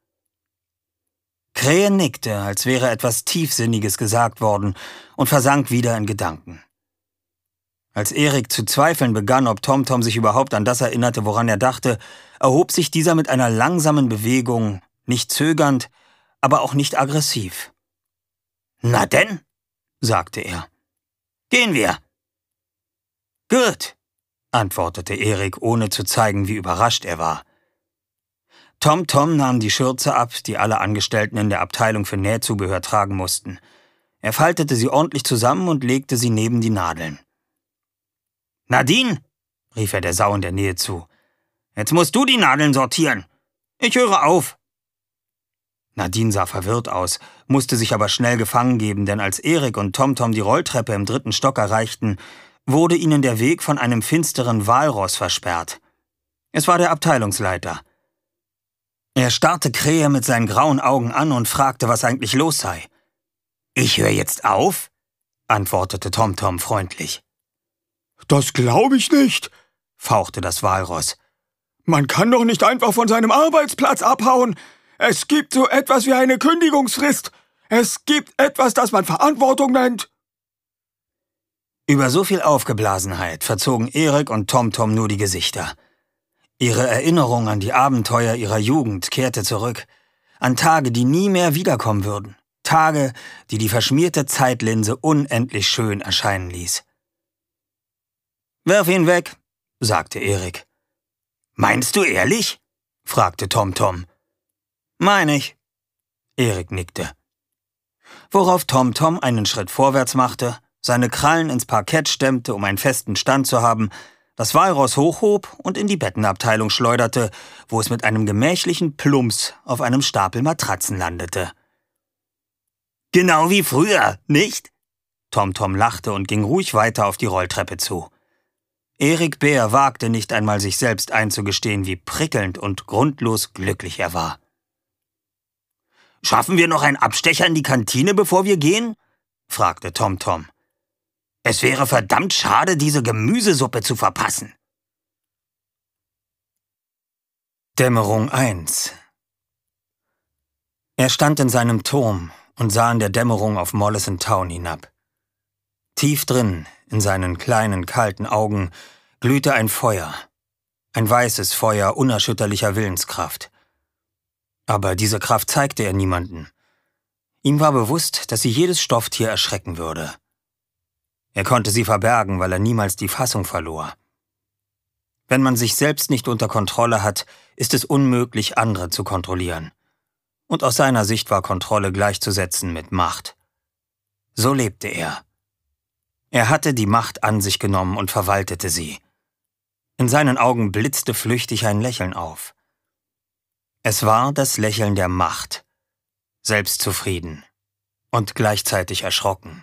Krähe nickte, als wäre etwas Tiefsinniges gesagt worden, und versank wieder in Gedanken. Als Erik zu zweifeln begann, ob TomTom sich überhaupt an das erinnerte, woran er dachte, erhob sich dieser mit einer langsamen Bewegung, nicht zögernd, aber auch nicht aggressiv. »Na denn«, sagte er. »Gehen wir.« »Gut«, antwortete Erik, ohne zu zeigen, wie überrascht er war. TomTom nahm die Schürze ab, die alle Angestellten in der Abteilung für Nähzubehör tragen mussten. Er faltete sie ordentlich zusammen und legte sie neben die Nadeln. »Nadine«, rief er der Sau in der Nähe zu, »jetzt musst du die Nadeln sortieren. Ich höre auf.« Nadine sah verwirrt aus, musste sich aber schnell gefangen geben, denn als Erik und TomTom die Rolltreppe im 3. Stock erreichten, wurde ihnen der Weg von einem finsteren Walross versperrt. Es war der Abteilungsleiter. Er starrte Krähe mit seinen grauen Augen an und fragte, was eigentlich los sei. »Ich höre jetzt auf?« antwortete TomTom freundlich. »Das glaube ich nicht«, fauchte das Walross. »Man kann doch nicht einfach von seinem Arbeitsplatz abhauen. Es gibt so etwas wie eine Kündigungsfrist. Es gibt etwas, das man Verantwortung nennt.« Über so viel Aufgeblasenheit verzogen Erik und TomTom nur die Gesichter. Ihre Erinnerung an die Abenteuer ihrer Jugend kehrte zurück, an Tage, die nie mehr wiederkommen würden, Tage, die die verschmierte Zeitlinse unendlich schön erscheinen ließ. »Werf ihn weg«, sagte Erik. »Meinst du ehrlich?« fragte TomTom. »Mein ich.« Erik nickte. Worauf TomTom einen Schritt vorwärts machte, seine Krallen ins Parkett stemmte, um einen festen Stand zu haben, das Walross hochhob und in die Bettenabteilung schleuderte, wo es mit einem gemächlichen Plumps auf einem Stapel Matratzen landete. »Genau wie früher, nicht?« TomTom lachte und ging ruhig weiter auf die Rolltreppe zu. Erik Bär wagte nicht einmal, sich selbst einzugestehen, wie prickelnd und grundlos glücklich er war. »Schaffen wir noch einen Abstecher in die Kantine, bevor wir gehen?« fragte TomTom. »Es wäre verdammt schade, diese Gemüsesuppe zu verpassen.« Dämmerung 1. Er stand in seinem Turm und sah in der Dämmerung auf Mollison Town hinab. Tief drin, in seinen kleinen, kalten Augen, glühte ein Feuer. Ein weißes Feuer unerschütterlicher Willenskraft. Aber diese Kraft zeigte er niemanden. Ihm war bewusst, dass sie jedes Stofftier erschrecken würde. Er konnte sie verbergen, weil er niemals die Fassung verlor. Wenn man sich selbst nicht unter Kontrolle hat, ist es unmöglich, andere zu kontrollieren. Und aus seiner Sicht war Kontrolle gleichzusetzen mit Macht. So lebte er. Er hatte die Macht an sich genommen und verwaltete sie. In seinen Augen blitzte flüchtig ein Lächeln auf. Es war das Lächeln der Macht, selbstzufrieden und gleichzeitig erschrocken.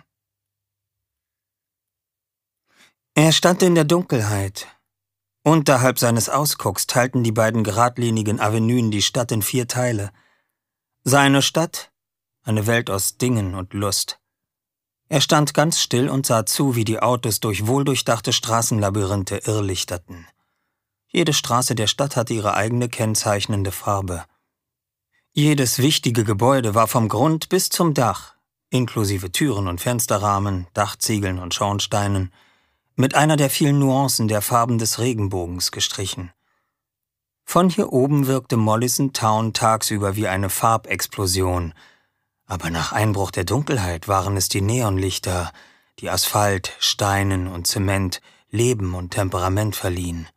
Er stand in der Dunkelheit. Unterhalb seines Ausgucks teilten die beiden geradlinigen Avenuen die Stadt in 4 Teile. Seine Stadt, eine Welt aus Dingen und Lust. Er stand ganz still und sah zu, wie die Autos durch wohldurchdachte Straßenlabyrinthe irrlichterten. Jede Straße der Stadt hatte ihre eigene kennzeichnende Farbe. Jedes wichtige Gebäude war vom Grund bis zum Dach, inklusive Türen und Fensterrahmen, Dachziegeln und Schornsteinen, mit einer der vielen Nuancen der Farben des Regenbogens gestrichen. Von hier oben wirkte Mollison Town tagsüber wie eine Farbexplosion, aber nach Einbruch der Dunkelheit waren es die Neonlichter, die Asphalt, Steinen und Zement Leben und Temperament verliehen.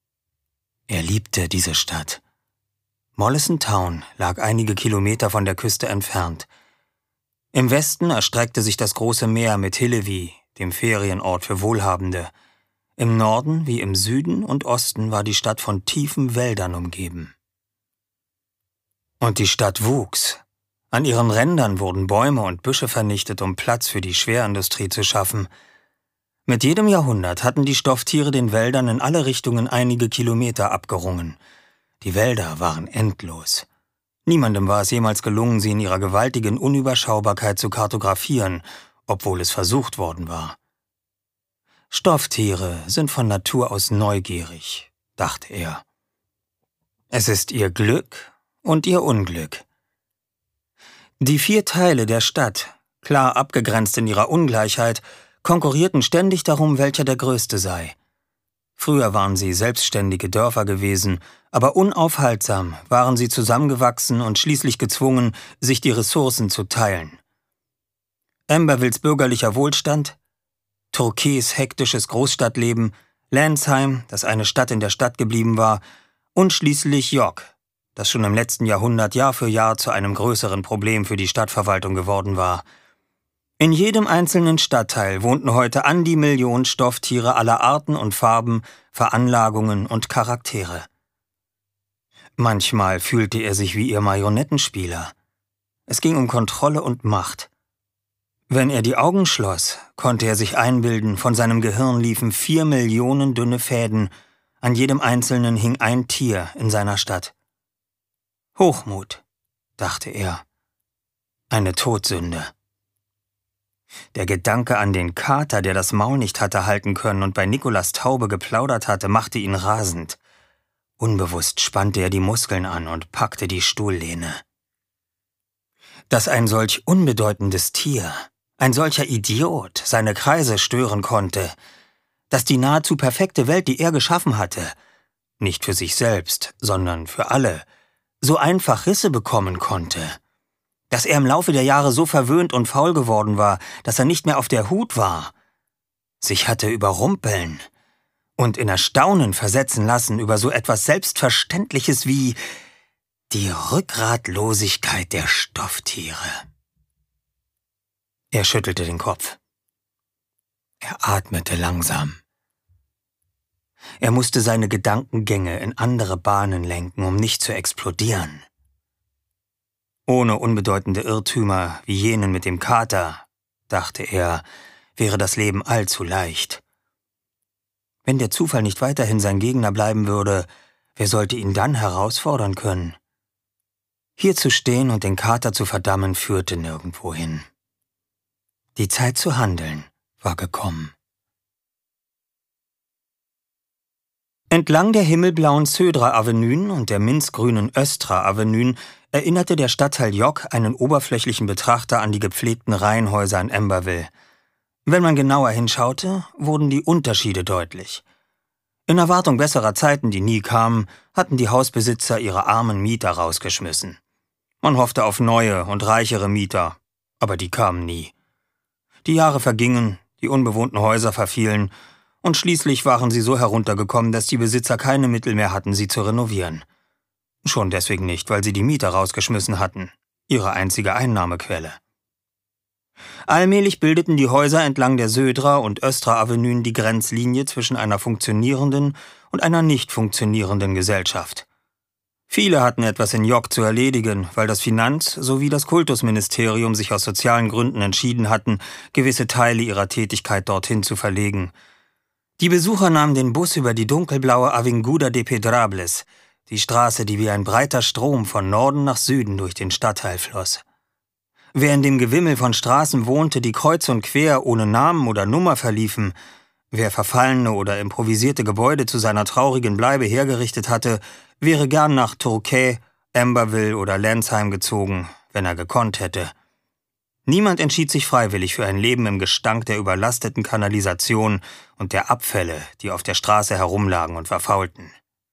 Er liebte diese Stadt. Mollison Town lag einige Kilometer von der Küste entfernt. Im Westen erstreckte sich das große Meer mit Hillevi, dem Ferienort für Wohlhabende. Im Norden wie im Süden und Osten war die Stadt von tiefen Wäldern umgeben. Und die Stadt wuchs. An ihren Rändern wurden Bäume und Büsche vernichtet, um Platz für die Schwerindustrie zu schaffen. Mit jedem Jahrhundert hatten die Stofftiere den Wäldern in alle Richtungen einige Kilometer abgerungen. Die Wälder waren endlos. Niemandem war es jemals gelungen, sie in ihrer gewaltigen Unüberschaubarkeit zu kartografieren, obwohl es versucht worden war. Stofftiere sind von Natur aus neugierig, dachte er. Es ist ihr Glück und ihr Unglück. Die 4 Teile der Stadt, klar abgegrenzt in ihrer Ungleichheit, konkurrierten ständig darum, welcher der größte sei. Früher waren sie selbstständige Dörfer gewesen, aber unaufhaltsam waren sie zusammengewachsen und schließlich gezwungen, sich die Ressourcen zu teilen. Ambervilles bürgerlicher Wohlstand, Turkis hektisches Großstadtleben, Lansheim, das eine Stadt in der Stadt geblieben war, und schließlich York, das schon im letzten Jahrhundert Jahr für Jahr zu einem größeren Problem für die Stadtverwaltung geworden war. In jedem einzelnen Stadtteil wohnten heute an die Million Stofftiere aller Arten und Farben, Veranlagungen und Charaktere. Manchmal fühlte er sich wie ihr Marionettenspieler. Es ging um Kontrolle und Macht. Wenn er die Augen schloss, konnte er sich einbilden, von seinem Gehirn liefen 4 Millionen dünne Fäden, an jedem einzelnen hing ein Tier in seiner Stadt. Hochmut, dachte er. Eine Todsünde. Der Gedanke an den Kater, der das Maul nicht hatte halten können und bei Nikolas Taube geplaudert hatte, machte ihn rasend. Unbewusst spannte er die Muskeln an und packte die Stuhllehne. Dass ein solch unbedeutendes Tier, ein solcher Idiot, seine Kreise stören konnte, dass die nahezu perfekte Welt, die er geschaffen hatte, nicht für sich selbst, sondern für alle, so einfach Risse bekommen konnte, dass er im Laufe der Jahre so verwöhnt und faul geworden war, dass er nicht mehr auf der Hut war, sich hatte überrumpeln und in Erstaunen versetzen lassen über so etwas Selbstverständliches wie die Rückgratlosigkeit der Stofftiere. Er schüttelte den Kopf. Er atmete langsam. Er musste seine Gedankengänge in andere Bahnen lenken, um nicht zu explodieren. Ohne unbedeutende Irrtümer wie jenen mit dem Kater, dachte er, wäre das Leben allzu leicht. Wenn der Zufall nicht weiterhin sein Gegner bleiben würde, wer sollte ihn dann herausfordern können? Hier zu stehen und den Kater zu verdammen, führte nirgendwo hin. Die Zeit zu handeln war gekommen. Entlang der himmelblauen Södra-Avenuen und der minzgrünen Östra-Avenuen erinnerte der Stadtteil York einen oberflächlichen Betrachter an die gepflegten Reihenhäuser in Amberville. Wenn man genauer hinschaute, wurden die Unterschiede deutlich. In Erwartung besserer Zeiten, die nie kamen, hatten die Hausbesitzer ihre armen Mieter rausgeschmissen. Man hoffte auf neue und reichere Mieter, aber die kamen nie. Die Jahre vergingen, die unbewohnten Häuser verfielen, und schließlich waren sie so heruntergekommen, dass die Besitzer keine Mittel mehr hatten, sie zu renovieren. Schon deswegen nicht, weil sie die Mieter rausgeschmissen hatten, ihre einzige Einnahmequelle. Allmählich bildeten die Häuser entlang der Södra- und Östra-Avenuen die Grenzlinie zwischen einer funktionierenden und einer nicht funktionierenden Gesellschaft. Viele hatten etwas in York zu erledigen, weil das Finanz- sowie das Kultusministerium sich aus sozialen Gründen entschieden hatten, gewisse Teile ihrer Tätigkeit dorthin zu verlegen. Die Besucher nahmen den Bus über die dunkelblaue Avinguda de Pedrables, die Straße, die wie ein breiter Strom von Norden nach Süden durch den Stadtteil floss. Wer in dem Gewimmel von Straßen wohnte, die kreuz und quer ohne Namen oder Nummer verliefen, wer verfallene oder improvisierte Gebäude zu seiner traurigen Bleibe hergerichtet hatte, wäre gern nach Torquay, Amberville oder Landsheim gezogen, wenn er gekonnt hätte. Niemand entschied sich freiwillig für ein Leben im Gestank der überlasteten Kanalisation und der Abfälle, die auf der Straße herumlagen und verfaulten.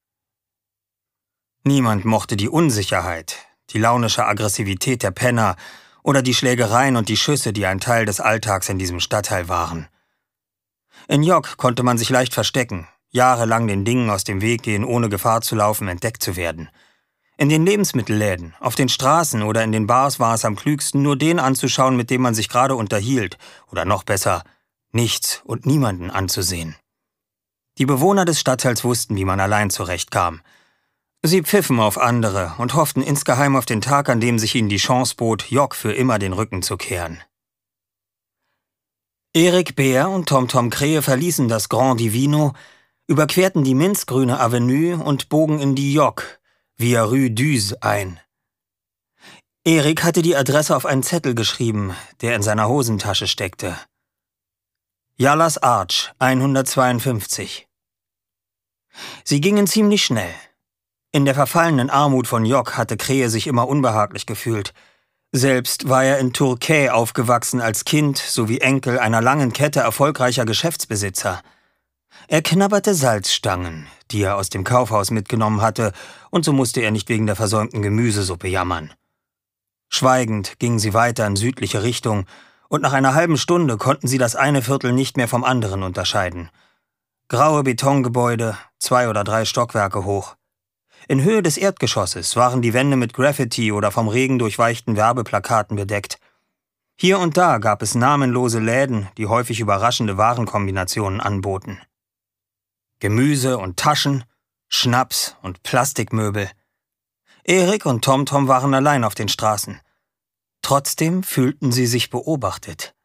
Niemand mochte die Unsicherheit, die launische Aggressivität der Penner oder die Schlägereien und die Schüsse, die ein Teil des Alltags in diesem Stadtteil waren. In York konnte man sich leicht verstecken, jahrelang den Dingen aus dem Weg gehen, ohne Gefahr zu laufen, entdeckt zu werden. In den Lebensmittelläden, auf den Straßen oder in den Bars war es am klügsten, nur den anzuschauen, mit dem man sich gerade unterhielt, oder noch besser, nichts und niemanden anzusehen. Die Bewohner des Stadtteils wussten, wie man allein zurechtkam. Sie pfiffen auf andere und hofften insgeheim auf den Tag, an dem sich ihnen die Chance bot, York für immer den Rücken zu kehren. Erik Beer und TomTom Krähe verließen das Grand Divino, überquerten die minzgrüne Avenue und bogen in die York, via Rue d'Uz, ein. Erik hatte die Adresse auf einen Zettel geschrieben, der in seiner Hosentasche steckte. Yallah's Arch, 152. Sie gingen ziemlich schnell. In der verfallenen Armut von York hatte Krähe sich immer unbehaglich gefühlt. Selbst war er in Torquay aufgewachsen als Kind sowie Enkel einer langen Kette erfolgreicher Geschäftsbesitzer. Er knabberte Salzstangen, die er aus dem Kaufhaus mitgenommen hatte, und so musste er nicht wegen der versäumten Gemüsesuppe jammern. Schweigend gingen sie weiter in südliche Richtung, und nach einer halben Stunde konnten sie das eine Viertel nicht mehr vom anderen unterscheiden. Graue Betongebäude, 2 oder 3 Stockwerke hoch. In Höhe des Erdgeschosses waren die Wände mit Graffiti oder vom Regen durchweichten Werbeplakaten bedeckt. Hier und da gab es namenlose Läden, die häufig überraschende Warenkombinationen anboten. Gemüse und Taschen, Schnaps und Plastikmöbel. Erik und TomTom waren allein auf den Straßen. Trotzdem fühlten sie sich beobachtet.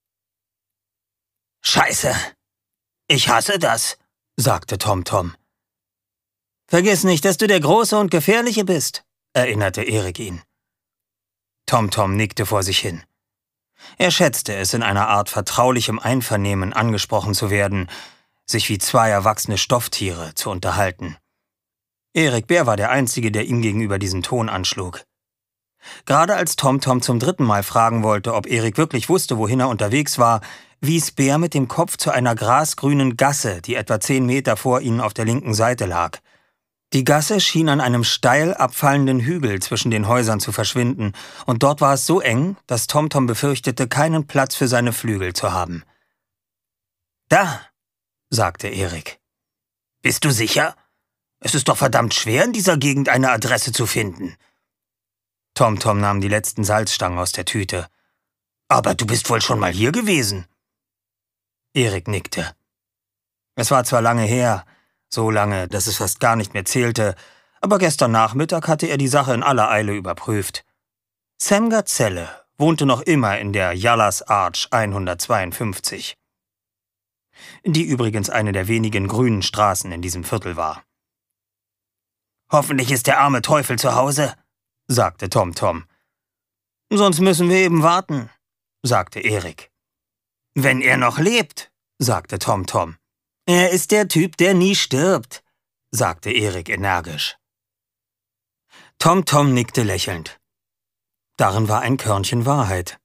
»Scheiße! Ich hasse das«, sagte TomTom. »Vergiss nicht, dass du der Große und Gefährliche bist«, erinnerte Erik ihn. TomTom nickte vor sich hin. Er schätzte es, in einer Art vertraulichem Einvernehmen angesprochen zu werden, sich wie 2 erwachsene Stofftiere zu unterhalten. Erik Beer war der Einzige, der ihm gegenüber diesen Ton anschlug. Gerade als TomTom zum 3. Mal fragen wollte, ob Erik wirklich wusste, wohin er unterwegs war, wies Beer mit dem Kopf zu einer grasgrünen Gasse, die etwa 10 Meter vor ihnen auf der linken Seite lag. Die Gasse schien an einem steil abfallenden Hügel zwischen den Häusern zu verschwinden, und dort war es so eng, dass TomTom befürchtete, keinen Platz für seine Flügel zu haben. »Da«, sagte Erik. »Bist du sicher? Es ist doch verdammt schwer, in dieser Gegend eine Adresse zu finden.« TomTom nahm die letzten Salzstangen aus der Tüte. »Aber du bist wohl schon mal hier gewesen?« Erik nickte. Es war zwar lange her, so lange, dass es fast gar nicht mehr zählte, aber gestern Nachmittag hatte er die Sache in aller Eile überprüft. Sam Gazelle wohnte noch immer in der Yallah's Arch 152. die übrigens eine der wenigen grünen Straßen in diesem Viertel war. »Hoffentlich ist der arme Teufel zu Hause«, sagte TomTom. »Sonst müssen wir eben warten«, sagte Erik. »Wenn er noch lebt«, sagte TomTom. »Er ist der Typ, der nie stirbt«, sagte Erik energisch. TomTom nickte lächelnd. Darin war ein Körnchen Wahrheit.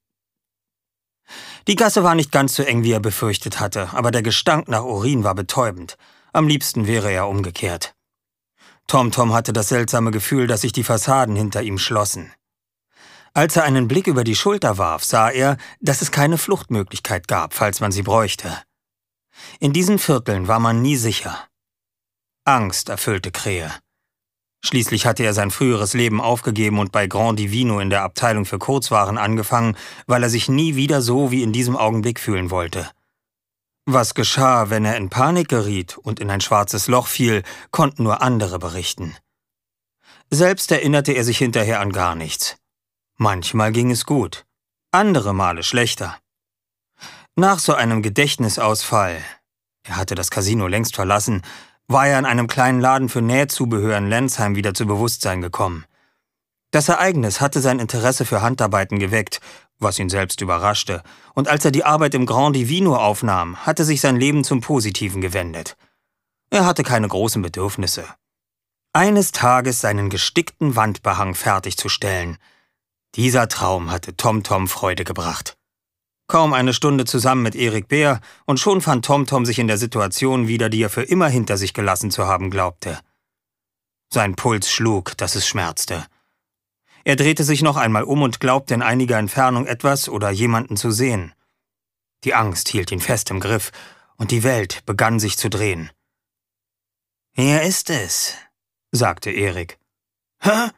Die Gasse war nicht ganz so eng, wie er befürchtet hatte, aber der Gestank nach Urin war betäubend. Am liebsten wäre er umgekehrt. TomTom hatte das seltsame Gefühl, dass sich die Fassaden hinter ihm schlossen. Als er einen Blick über die Schulter warf, sah er, dass es keine Fluchtmöglichkeit gab, falls man sie bräuchte. In diesen Vierteln war man nie sicher. Angst erfüllte Krähe. Schließlich hatte er sein früheres Leben aufgegeben und bei Grand Divino in der Abteilung für Kurzwaren angefangen, weil er sich nie wieder so wie in diesem Augenblick fühlen wollte. Was geschah, wenn er in Panik geriet und in ein schwarzes Loch fiel, konnten nur andere berichten. Selbst erinnerte er sich hinterher an gar nichts. Manchmal ging es gut, andere Male schlechter. Nach so einem Gedächtnisausfall, er hatte das Casino längst verlassen, war er in einem kleinen Laden für Nähzubehör in Lensheim wieder zu Bewusstsein gekommen. Das Ereignis hatte sein Interesse für Handarbeiten geweckt, was ihn selbst überraschte, und als er die Arbeit im Grand Divino aufnahm, hatte sich sein Leben zum Positiven gewendet. Er hatte keine großen Bedürfnisse. Eines Tages seinen gestickten Wandbehang fertigzustellen. Dieser Traum hatte TomTom Freude gebracht. Kaum eine Stunde zusammen mit Erik Bär und schon fand TomTom sich in der Situation wieder, die er für immer hinter sich gelassen zu haben glaubte. Sein Puls schlug, dass es schmerzte. Er drehte sich noch einmal um und glaubte in einiger Entfernung etwas oder jemanden zu sehen. Die Angst hielt ihn fest im Griff und die Welt begann sich zu drehen. »Hier ist es«, sagte Erik. »Hä?«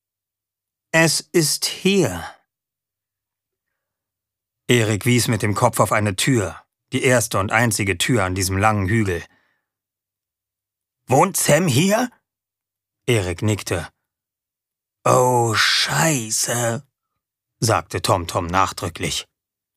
»Es ist hier.« Erik wies mit dem Kopf auf eine Tür, die erste und einzige Tür an diesem langen Hügel. »Wohnt Sam hier?« Erik nickte. »Oh, Scheiße«, sagte TomTom nachdrücklich.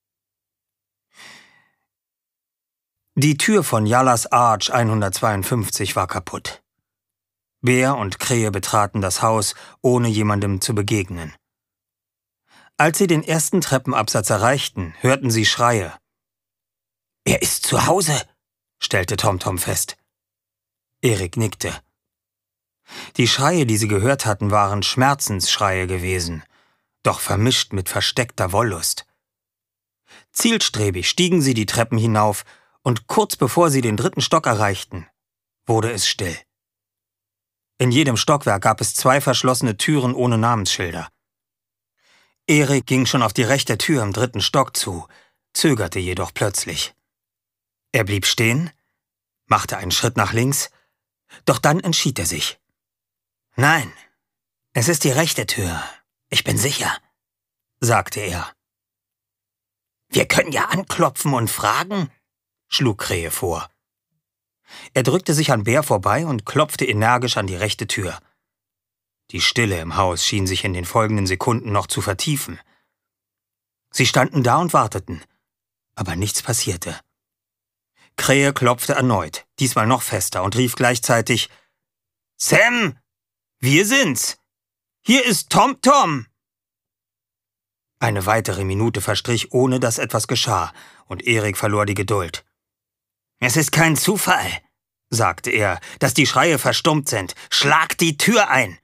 Die Tür von Jallas Arch 152 war kaputt. Bär und Krähe betraten das Haus, ohne jemandem zu begegnen. Als sie den ersten Treppenabsatz erreichten, hörten sie Schreie. »Er ist zu Hause«, stellte TomTom fest. Erik nickte. Die Schreie, die sie gehört hatten, waren Schmerzensschreie gewesen, doch vermischt mit versteckter Wollust. Zielstrebig stiegen sie die Treppen hinauf, und kurz bevor sie den 3. Stock erreichten, wurde es still. In jedem Stockwerk gab es 2 verschlossene Türen ohne Namensschilder. Erik ging schon auf die rechte Tür im 3. Stock zu, zögerte jedoch plötzlich. Er blieb stehen, machte einen Schritt nach links, doch dann entschied er sich. »Nein, es ist die rechte Tür, ich bin sicher«, sagte er. »Wir können ja anklopfen und fragen«, schlug Krähe vor. Er drückte sich an Bär vorbei und klopfte energisch an die rechte Tür. Die Stille im Haus schien sich in den folgenden Sekunden noch zu vertiefen. Sie standen da und warteten, aber nichts passierte. Krähe klopfte erneut, diesmal noch fester, und rief gleichzeitig: »Sam! Wir sind's! Hier ist TomTom!« Eine weitere Minute verstrich, ohne dass etwas geschah, und Erik verlor die Geduld. »Es ist kein Zufall«, sagte er, »dass die Schreie verstummt sind. Schlag die Tür ein!«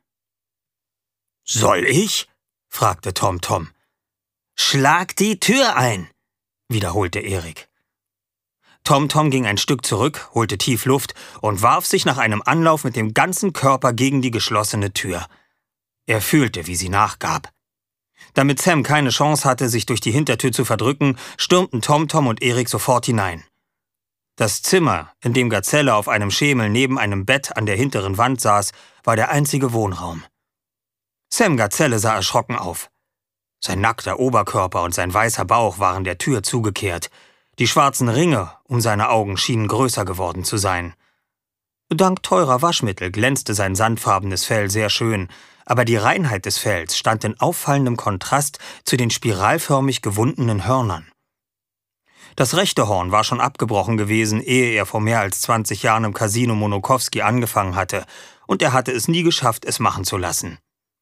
»Soll ich?« fragte TomTom. »Schlag die Tür ein«, wiederholte Erik. TomTom ging ein Stück zurück, holte tief Luft und warf sich nach einem Anlauf mit dem ganzen Körper gegen die geschlossene Tür. Er fühlte, wie sie nachgab. Damit Sam keine Chance hatte, sich durch die Hintertür zu verdrücken, stürmten TomTom und Erik sofort hinein. Das Zimmer, in dem Gazelle auf einem Schemel neben einem Bett an der hinteren Wand saß, war der einzige Wohnraum. Sam Gazelle sah erschrocken auf. Sein nackter Oberkörper und sein weißer Bauch waren der Tür zugekehrt. Die schwarzen Ringe um seine Augen schienen größer geworden zu sein. Dank teurer Waschmittel glänzte sein sandfarbenes Fell sehr schön, aber die Reinheit des Fells stand in auffallendem Kontrast zu den spiralförmig gewundenen Hörnern. Das rechte Horn war schon abgebrochen gewesen, ehe er vor mehr als 20 Jahren im Casino Monokowski angefangen hatte, und er hatte es nie geschafft, es machen zu lassen.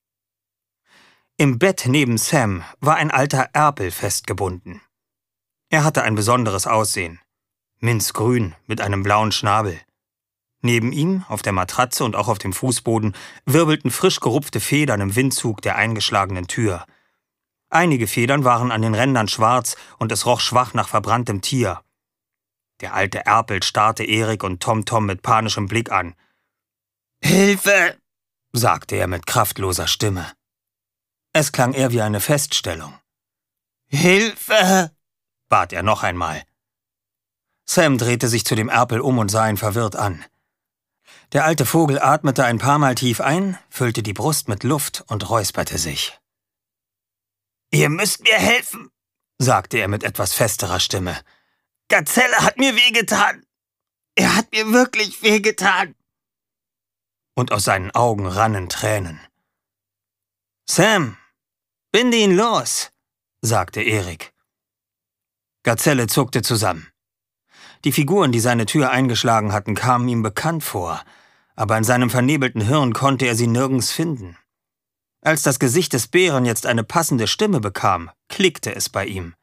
Im Bett neben Sam war ein alter Erpel festgebunden. Er hatte ein besonderes Aussehen. Minzgrün mit einem blauen Schnabel. Neben ihm, auf der Matratze und auch auf dem Fußboden, wirbelten frisch gerupfte Federn im Windzug der eingeschlagenen Tür. Einige Federn waren an den Rändern schwarz und es roch schwach nach verbranntem Tier. Der alte Erpel starrte Erik und Tom mit panischem Blick an. »Hilfe«, sagte er mit kraftloser Stimme. Es klang eher wie eine Feststellung. »Hilfe«, bat er noch einmal. Sam drehte sich zu dem Erpel um und sah ihn verwirrt an. Der alte Vogel atmete ein paar Mal tief ein, füllte die Brust mit Luft und räusperte sich. »Ihr müsst mir helfen«, sagte er mit etwas festerer Stimme. »Gazelle hat mir wehgetan. Er hat mir wirklich wehgetan.« Und aus seinen Augen rannen Tränen. »Sam, binde ihn los«, sagte Erik. Gazelle zuckte zusammen. Die Figuren, die seine Tür eingeschlagen hatten, kamen ihm bekannt vor, aber in seinem vernebelten Hirn konnte er sie nirgends finden. Als das Gesicht des Bären jetzt eine passende Stimme bekam, klickte es bei ihm.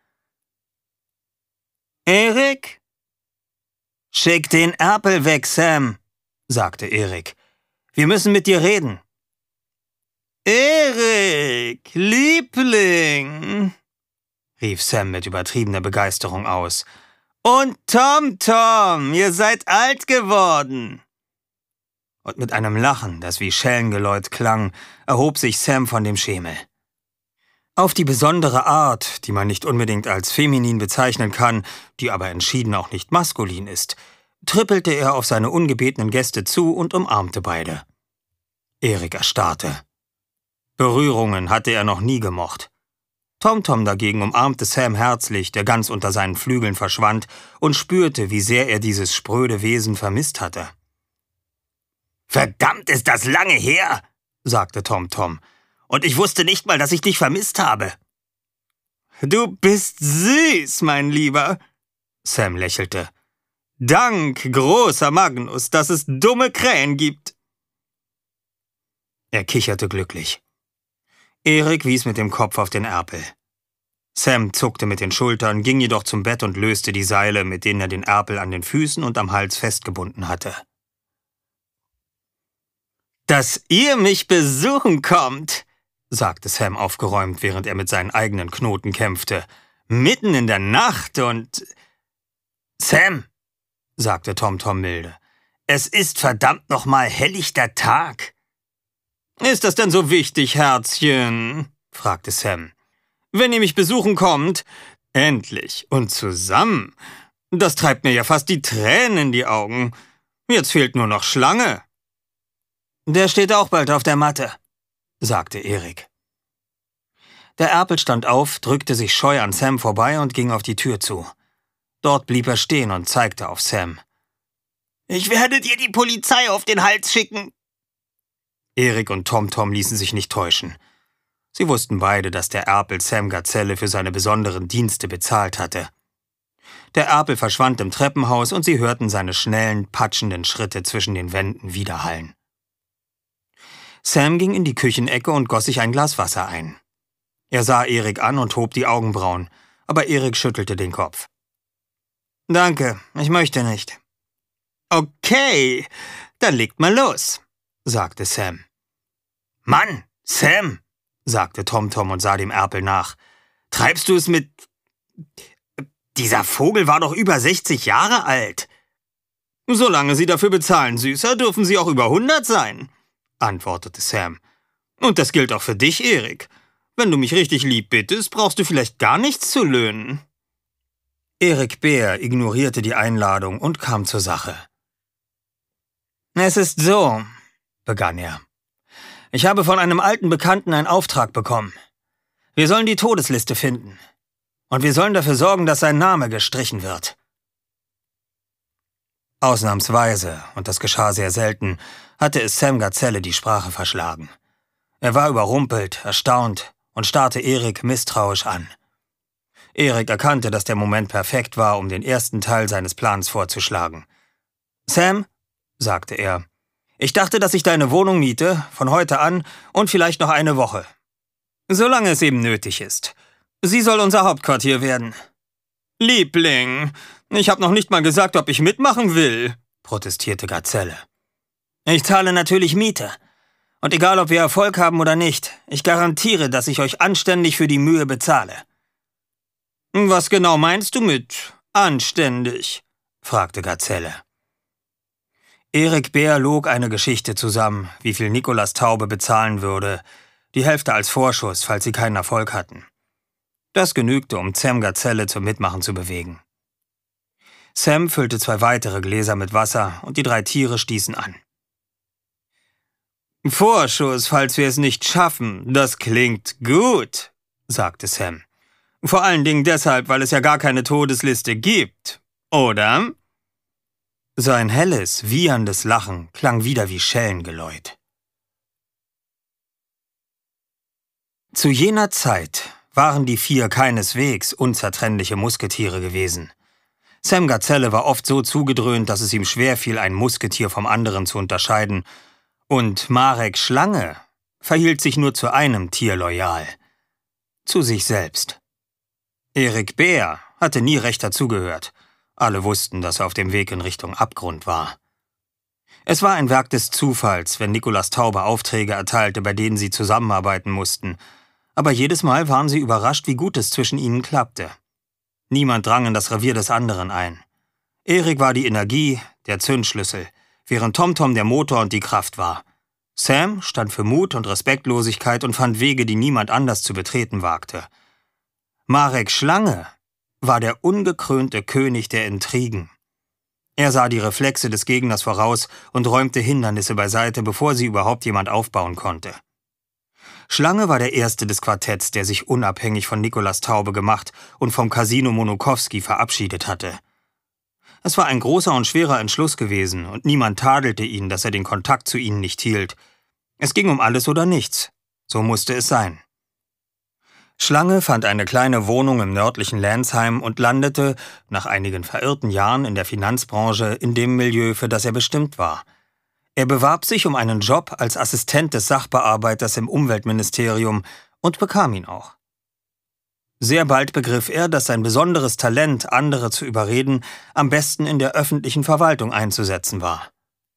»Erik?« »Schick den Erpel weg, Sam«, sagte Erik. »Wir müssen mit dir reden.« »Erik, Liebling«, rief Sam mit übertriebener Begeisterung aus. »Und Tom, ihr seid alt geworden!« Und mit einem Lachen, das wie Schellengeläut klang, erhob sich Sam von dem Schemel. Auf die besondere Art, die man nicht unbedingt als feminin bezeichnen kann, die aber entschieden auch nicht maskulin ist, trippelte er auf seine ungebetenen Gäste zu und umarmte beide. Erik erstarrte. Berührungen hatte er noch nie gemocht. Tom dagegen umarmte Sam herzlich, der ganz unter seinen Flügeln verschwand, und spürte, wie sehr er dieses spröde Wesen vermisst hatte. »Verdammt, ist das lange her«, sagte Tom, »und ich wusste nicht mal, dass ich dich vermisst habe.« »Du bist süß, mein Lieber«, Sam lächelte. »Dank, großer Magnus, dass es dumme Krähen gibt.« Er kicherte glücklich. Erik wies mit dem Kopf auf den Erpel. Sam zuckte mit den Schultern, ging jedoch zum Bett und löste die Seile, mit denen er den Erpel an den Füßen und am Hals festgebunden hatte. »Dass ihr mich besuchen kommt«, sagte Sam aufgeräumt, während er mit seinen eigenen Knoten kämpfte. »Mitten in der Nacht und...« »Sam«, sagte Tom milde, »es ist verdammt nochmal helllichter Tag.« »Ist das denn so wichtig, Herzchen?«, fragte Sam. »Wenn ihr mich besuchen kommt, endlich und zusammen. Das treibt mir ja fast die Tränen in die Augen. Jetzt fehlt nur noch Schlange.« »Der steht auch bald auf der Matte«, sagte Erik. Der Erpel stand auf, drückte sich scheu an Sam vorbei und ging auf die Tür zu. Dort blieb er stehen und zeigte auf Sam. »Ich werde dir die Polizei auf den Hals schicken.« Erik und Tom ließen sich nicht täuschen. Sie wussten beide, dass der Erpel Sam Gazelle für seine besonderen Dienste bezahlt hatte. Der Erpel verschwand im Treppenhaus und sie hörten seine schnellen, patschenden Schritte zwischen den Wänden widerhallen. Sam ging in die Küchenecke und goss sich ein Glas Wasser ein. Er sah Erik an und hob die Augenbrauen, aber Erik schüttelte den Kopf. »Danke, ich möchte nicht.« »Okay, dann legt mal los«, sagte Sam. »Mann, Sam«, sagte Tom und sah dem Erpel nach. »Treibst du es mit... Dieser Vogel war doch über 60 Jahre alt.« »Solange Sie dafür bezahlen, Süßer, dürfen Sie auch über 100 sein«, antwortete Sam. »Und das gilt auch für dich, Erik. Wenn du mich richtig lieb bittest, brauchst du vielleicht gar nichts zu löhnen.« Erik Bär ignorierte die Einladung und kam zur Sache. »Es ist so«, begann er. »Ich habe von einem alten Bekannten einen Auftrag bekommen. Wir sollen die Todesliste finden. Und wir sollen dafür sorgen, dass sein Name gestrichen wird.« Ausnahmsweise, und das geschah sehr selten, hatte es Sam Gazelle die Sprache verschlagen. Er war überrumpelt, erstaunt und starrte Erik misstrauisch an. Erik erkannte, dass der Moment perfekt war, um den ersten Teil seines Plans vorzuschlagen. »Sam«, sagte er, »ich dachte, dass ich deine Wohnung miete, von heute an und vielleicht noch eine Woche. Solange es eben nötig ist. Sie soll unser Hauptquartier werden.« »Liebling, ich habe noch nicht mal gesagt, ob ich mitmachen will«, protestierte Gazelle. »Ich zahle natürlich Miete. Und egal, ob wir Erfolg haben oder nicht, ich garantiere, dass ich euch anständig für die Mühe bezahle.« »Was genau meinst du mit anständig?«, fragte Gazelle. Erik Bär log eine Geschichte zusammen, wie viel Nicolas Taube bezahlen würde, die Hälfte als Vorschuss, falls sie keinen Erfolg hatten. Das genügte, um Sam Gazelle zum Mitmachen zu bewegen. Sam füllte 2 weitere Gläser mit Wasser und die 3 Tiere stießen an. »Vorschuss, falls wir es nicht schaffen, das klingt gut«, sagte Sam. »Vor allen Dingen deshalb, weil es ja gar keine Todesliste gibt, oder?« Sein helles, wieherndes Lachen klang wieder wie Schellengeläut. Zu jener Zeit waren die 4 keineswegs unzertrennliche Musketiere gewesen. Sam Gazelle war oft so zugedröhnt, dass es ihm schwerfiel, ein Musketier vom anderen zu unterscheiden, und Marek Schlange verhielt sich nur zu einem Tier loyal: zu sich selbst. Erik Bär hatte nie recht dazugehört. Alle wussten, dass er auf dem Weg in Richtung Abgrund war. Es war ein Werk des Zufalls, wenn Nicolas Taube Aufträge erteilte, bei denen sie zusammenarbeiten mussten, aber jedes Mal waren sie überrascht, wie gut es zwischen ihnen klappte. Niemand drang in das Revier des anderen ein. Erik war die Energie, der Zündschlüssel, während TomTom der Motor und die Kraft war. Sam stand für Mut und Respektlosigkeit und fand Wege, die niemand anders zu betreten wagte. Marek Schlange war der ungekrönte König der Intrigen. Er sah die Reflexe des Gegners voraus und räumte Hindernisse beiseite, bevor sie überhaupt jemand aufbauen konnte. Schlange war der erste des Quartetts, der sich unabhängig von Nicolas Taube gemacht und vom Casino Monokowski verabschiedet hatte. Es war ein großer und schwerer Entschluss gewesen, und niemand tadelte ihn, dass er den Kontakt zu ihnen nicht hielt. Es ging um alles oder nichts. So musste es sein. Schlange fand eine kleine Wohnung im nördlichen Lansheim und landete, nach einigen verirrten Jahren in der Finanzbranche, in dem Milieu, für das er bestimmt war. Er bewarb sich um einen Job als Assistent des Sachbearbeiters im Umweltministerium und bekam ihn auch. Sehr bald begriff er, dass sein besonderes Talent, andere zu überreden, am besten in der öffentlichen Verwaltung einzusetzen war.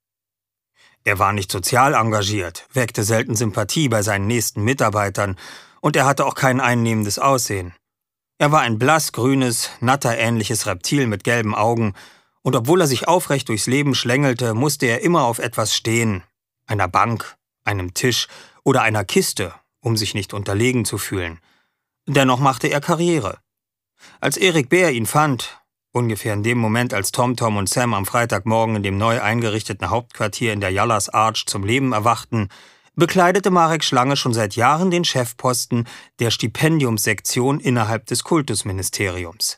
Er war nicht sozial engagiert, weckte selten Sympathie bei seinen nächsten Mitarbeitern und er hatte auch kein einnehmendes Aussehen. Er war ein blassgrünes, natterähnliches Reptil mit gelben Augen, und obwohl er sich aufrecht durchs Leben schlängelte, musste er immer auf etwas stehen, einer Bank, einem Tisch oder einer Kiste, um sich nicht unterlegen zu fühlen. Dennoch machte er Karriere. Als Erik Bär ihn fand, ungefähr in dem Moment, als TomTom und Sam am Freitagmorgen in dem neu eingerichteten Hauptquartier in der Yallahs Arch zum Leben erwachten, bekleidete Marek Schlange schon seit Jahren den Chefposten der Stipendiumssektion innerhalb des Kultusministeriums.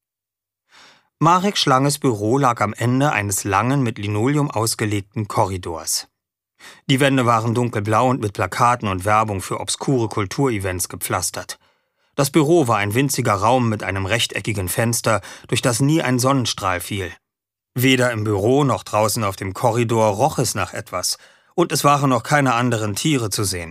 Marek Schlanges Büro lag am Ende eines langen, mit Linoleum ausgelegten Korridors. Die Wände waren dunkelblau und mit Plakaten und Werbung für obskure Kulturevents gepflastert. Das Büro war ein winziger Raum mit einem rechteckigen Fenster, durch das nie ein Sonnenstrahl fiel. Weder im Büro noch draußen auf dem Korridor roch es nach etwas, und es waren noch keine anderen Tiere zu sehen.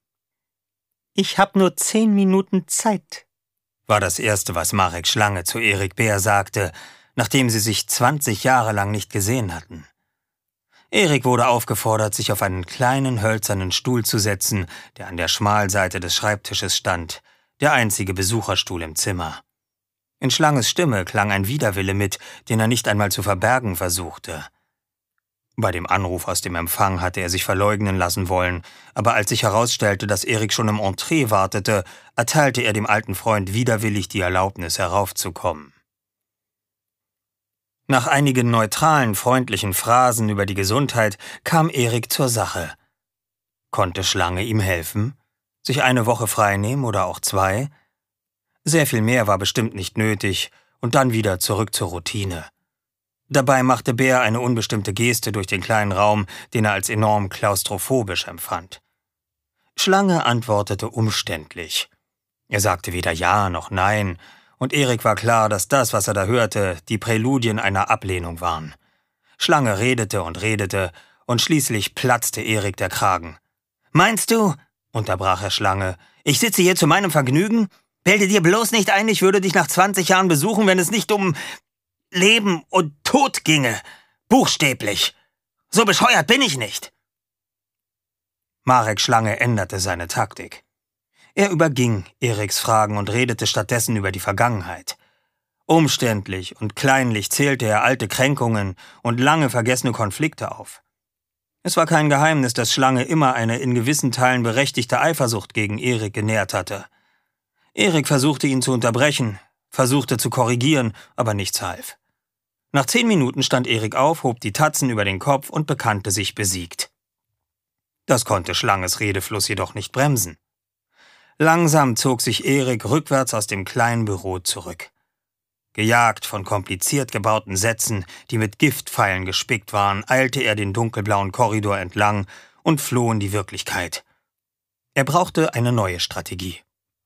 »Ich hab nur 10 Minuten Zeit«, war das Erste, was Marek Schlange zu Erik Bär sagte, nachdem sie sich 20 Jahre lang nicht gesehen hatten. Erik wurde aufgefordert, sich auf einen kleinen hölzernen Stuhl zu setzen, der an der Schmalseite des Schreibtisches stand, der einzige Besucherstuhl im Zimmer. In Schlanges Stimme klang ein Widerwille mit, den er nicht einmal zu verbergen versuchte. Bei dem Anruf aus dem Empfang hatte er sich verleugnen lassen wollen, aber als sich herausstellte, dass Erik schon im Entree wartete, erteilte er dem alten Freund widerwillig die Erlaubnis, heraufzukommen. Nach einigen neutralen, freundlichen Phrasen über die Gesundheit kam Erik zur Sache. Konnte Schlange ihm helfen? Sich eine Woche freinehmen oder auch 2? Sehr viel mehr war bestimmt nicht nötig, und dann wieder zurück zur Routine. Dabei machte Bär eine unbestimmte Geste durch den kleinen Raum, den er als enorm klaustrophobisch empfand. Schlange antwortete umständlich. Er sagte weder Ja noch Nein, Und Erik war klar, dass das, was er da hörte, die Präludien einer Ablehnung waren. Schlange redete und schließlich platzte Erik der Kragen. »Meinst du«, unterbrach er Schlange, »ich sitze hier zu meinem Vergnügen? Bilde dir bloß nicht ein, ich würde dich nach 20 Jahren besuchen, wenn es nicht um Leben und Tod ginge. Buchstäblich. So bescheuert bin ich nicht.« Marek Schlange änderte seine Taktik. Er überging Eriks Fragen und redete stattdessen über die Vergangenheit. Umständlich und kleinlich zählte er alte Kränkungen und lange vergessene Konflikte auf. Es war kein Geheimnis, dass Schlange immer eine in gewissen Teilen berechtigte Eifersucht gegen Erik genährt hatte. Erik versuchte ihn zu unterbrechen, versuchte zu korrigieren, aber nichts half. Nach 10 Minuten stand Erik auf, hob die Tatzen über den Kopf und bekannte sich besiegt. Das konnte Schlanges Redefluss jedoch nicht bremsen. Langsam zog sich Erik rückwärts aus dem kleinen Büro zurück. Gejagt von kompliziert gebauten Sätzen, die mit Giftpfeilen gespickt waren, eilte er den dunkelblauen Korridor entlang und floh in die Wirklichkeit. Er brauchte eine neue Strategie.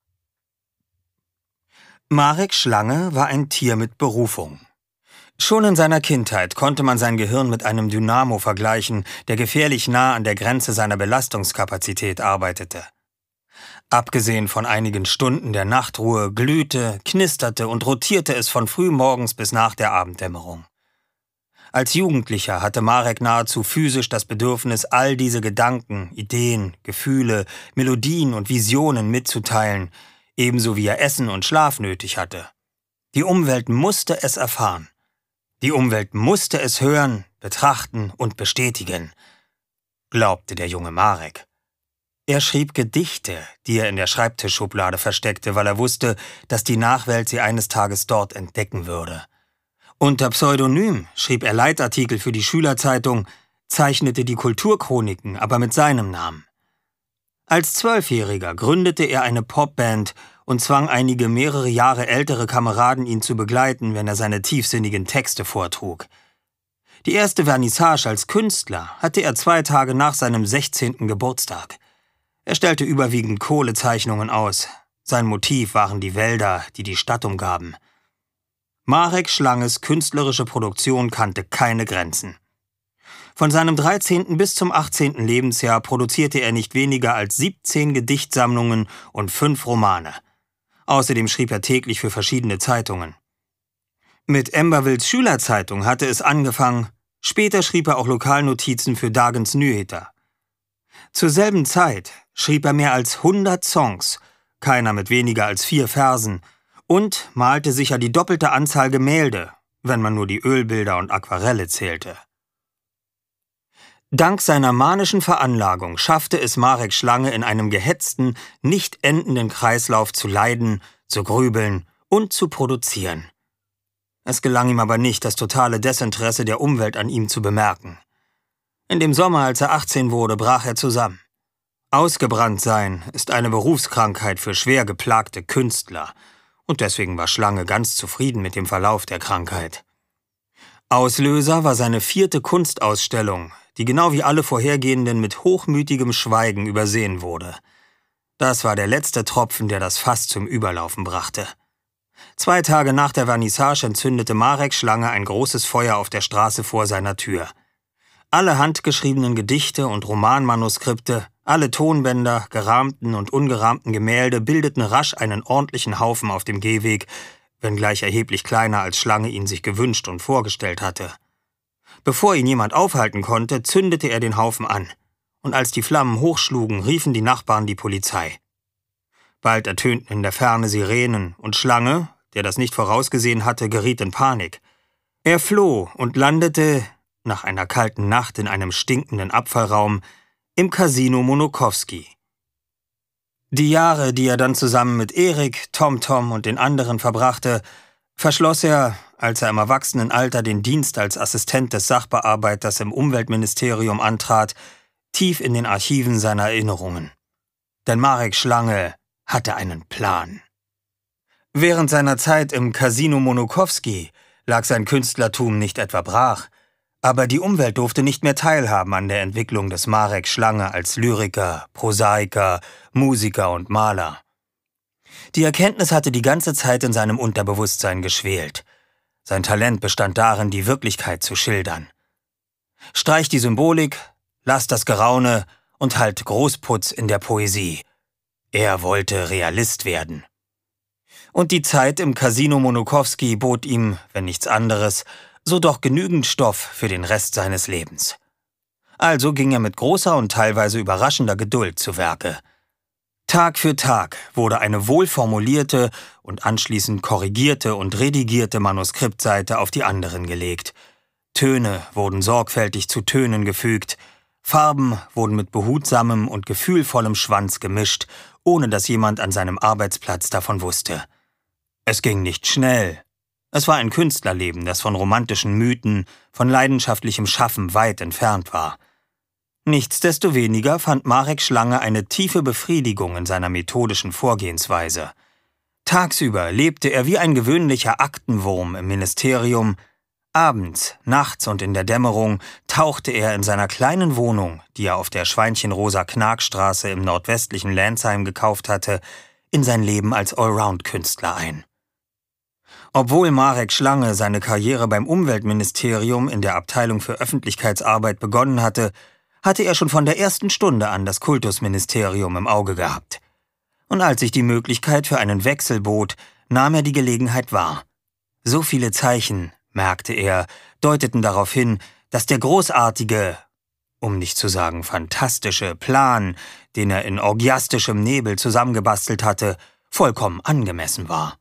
Marek Schlange war ein Tier mit Berufung. Schon in seiner Kindheit konnte man sein Gehirn mit einem Dynamo vergleichen, der gefährlich nah an der Grenze seiner Belastungskapazität arbeitete. Abgesehen von einigen Stunden der Nachtruhe glühte, knisterte und rotierte es von frühmorgens bis nach der Abenddämmerung. Als Jugendlicher hatte Marek nahezu physisch das Bedürfnis, all diese Gedanken, Ideen, Gefühle, Melodien und Visionen mitzuteilen, ebenso wie er Essen und Schlaf nötig hatte. Die Umwelt musste es erfahren. Die Umwelt musste es hören, betrachten und bestätigen, glaubte der junge Marek. Er schrieb Gedichte, die er in der Schreibtischschublade versteckte, weil er wusste, dass die Nachwelt sie eines Tages dort entdecken würde. Unter Pseudonym schrieb er Leitartikel für die Schülerzeitung, zeichnete die Kulturchroniken, aber mit seinem Namen. Als 12-Jähriger gründete er eine Popband und zwang einige mehrere Jahre ältere Kameraden, ihn zu begleiten, wenn er seine tiefsinnigen Texte vortrug. Die erste Vernissage als Künstler hatte er 2 Tage nach seinem 16. Geburtstag. Er stellte überwiegend Kohlezeichnungen aus. Sein Motiv waren die Wälder, die die Stadt umgaben. Marek Schlanges künstlerische Produktion kannte keine Grenzen. Von seinem 13. bis zum 18. Lebensjahr produzierte er nicht weniger als 17 Gedichtsammlungen und 5 Romane. Außerdem schrieb er täglich für verschiedene Zeitungen. Mit Embervilles Schülerzeitung hatte es angefangen, später schrieb er auch Lokalnotizen für Dagens Nyheter. Zur selben Zeit schrieb er mehr als 100 Songs, keiner mit weniger als 4 Versen, und malte sicher die doppelte Anzahl Gemälde, wenn man nur die Ölbilder und Aquarelle zählte. Dank seiner manischen Veranlagung schaffte es Marek Schlange in einem gehetzten, nicht endenden Kreislauf zu leiden, zu grübeln und zu produzieren. Es gelang ihm aber nicht, das totale Desinteresse der Umwelt an ihm zu bemerken. In dem Sommer, als er 18 wurde, brach er zusammen. Ausgebrannt sein ist eine Berufskrankheit für schwer geplagte Künstler, und deswegen war Schlange ganz zufrieden mit dem Verlauf der Krankheit. Auslöser war seine 4. Kunstausstellung, die genau wie alle vorhergehenden mit hochmütigem Schweigen übersehen wurde. Das war der letzte Tropfen, der das Fass zum Überlaufen brachte. 2 Tage nach der Vernissage entzündete Marek Schlange ein großes Feuer auf der Straße vor seiner Tür. Alle handgeschriebenen Gedichte und Romanmanuskripte, alle Tonbänder, gerahmten und ungerahmten Gemälde bildeten rasch einen ordentlichen Haufen auf dem Gehweg, wenngleich erheblich kleiner als Schlange ihn sich gewünscht und vorgestellt hatte. Bevor ihn jemand aufhalten konnte, zündete er den Haufen an, und als die Flammen hochschlugen, riefen die Nachbarn die Polizei. Bald ertönten in der Ferne Sirenen, und Schlange, der das nicht vorausgesehen hatte, geriet in Panik. Er floh und landete, nach einer kalten Nacht in einem stinkenden Abfallraum, im Casino Monokowski. Die Jahre, die er dann zusammen mit Erik, TomTom und den anderen verbrachte, verschloss er, als er im Erwachsenenalter den Dienst als Assistent des Sachbearbeiters im Umweltministerium antrat, tief in den Archiven seiner Erinnerungen. Denn Marek Schlange hatte einen Plan. Während seiner Zeit im Casino Monokowski lag sein Künstlertum nicht etwa brach, aber die Umwelt durfte nicht mehr teilhaben an der Entwicklung des Marek Schlange als Lyriker, Prosaiker, Musiker und Maler. Die Erkenntnis hatte die ganze Zeit in seinem Unterbewusstsein geschwelt. Sein Talent bestand darin, die Wirklichkeit zu schildern. Streich die Symbolik, lass das Geraune und halt Großputz in der Poesie. Er wollte Realist werden. Und die Zeit im Casino Monukowski bot ihm, wenn nichts anderes, so doch genügend Stoff für den Rest seines Lebens. Also ging er mit großer und teilweise überraschender Geduld zu Werke. Tag für Tag wurde eine wohlformulierte und anschließend korrigierte und redigierte Manuskriptseite auf die anderen gelegt. Töne wurden sorgfältig zu Tönen gefügt, Farben wurden mit behutsamem und gefühlvollem Schwanz gemischt, ohne dass jemand an seinem Arbeitsplatz davon wusste. Es ging nicht schnell. Es war ein Künstlerleben, das von romantischen Mythen, von leidenschaftlichem Schaffen weit entfernt war. Nichtsdestoweniger fand Marek Schlange eine tiefe Befriedigung in seiner methodischen Vorgehensweise. Tagsüber lebte er wie ein gewöhnlicher Aktenwurm im Ministerium. Abends, nachts und in der Dämmerung tauchte er in seiner kleinen Wohnung, die er auf der Schweinchenrosa-Knarkstraße im nordwestlichen Lenzheim gekauft hatte, in sein Leben als Allround-Künstler ein. Obwohl Marek Schlange seine Karriere beim Umweltministerium in der Abteilung für Öffentlichkeitsarbeit begonnen hatte er schon von der ersten Stunde an das Kultusministerium im Auge gehabt. Und als sich die Möglichkeit für einen Wechsel bot, nahm er die Gelegenheit wahr. So viele Zeichen, merkte er, deuteten darauf hin, dass der großartige, um nicht zu sagen fantastische Plan, den er in orgiastischem Nebel zusammengebastelt hatte, vollkommen angemessen war.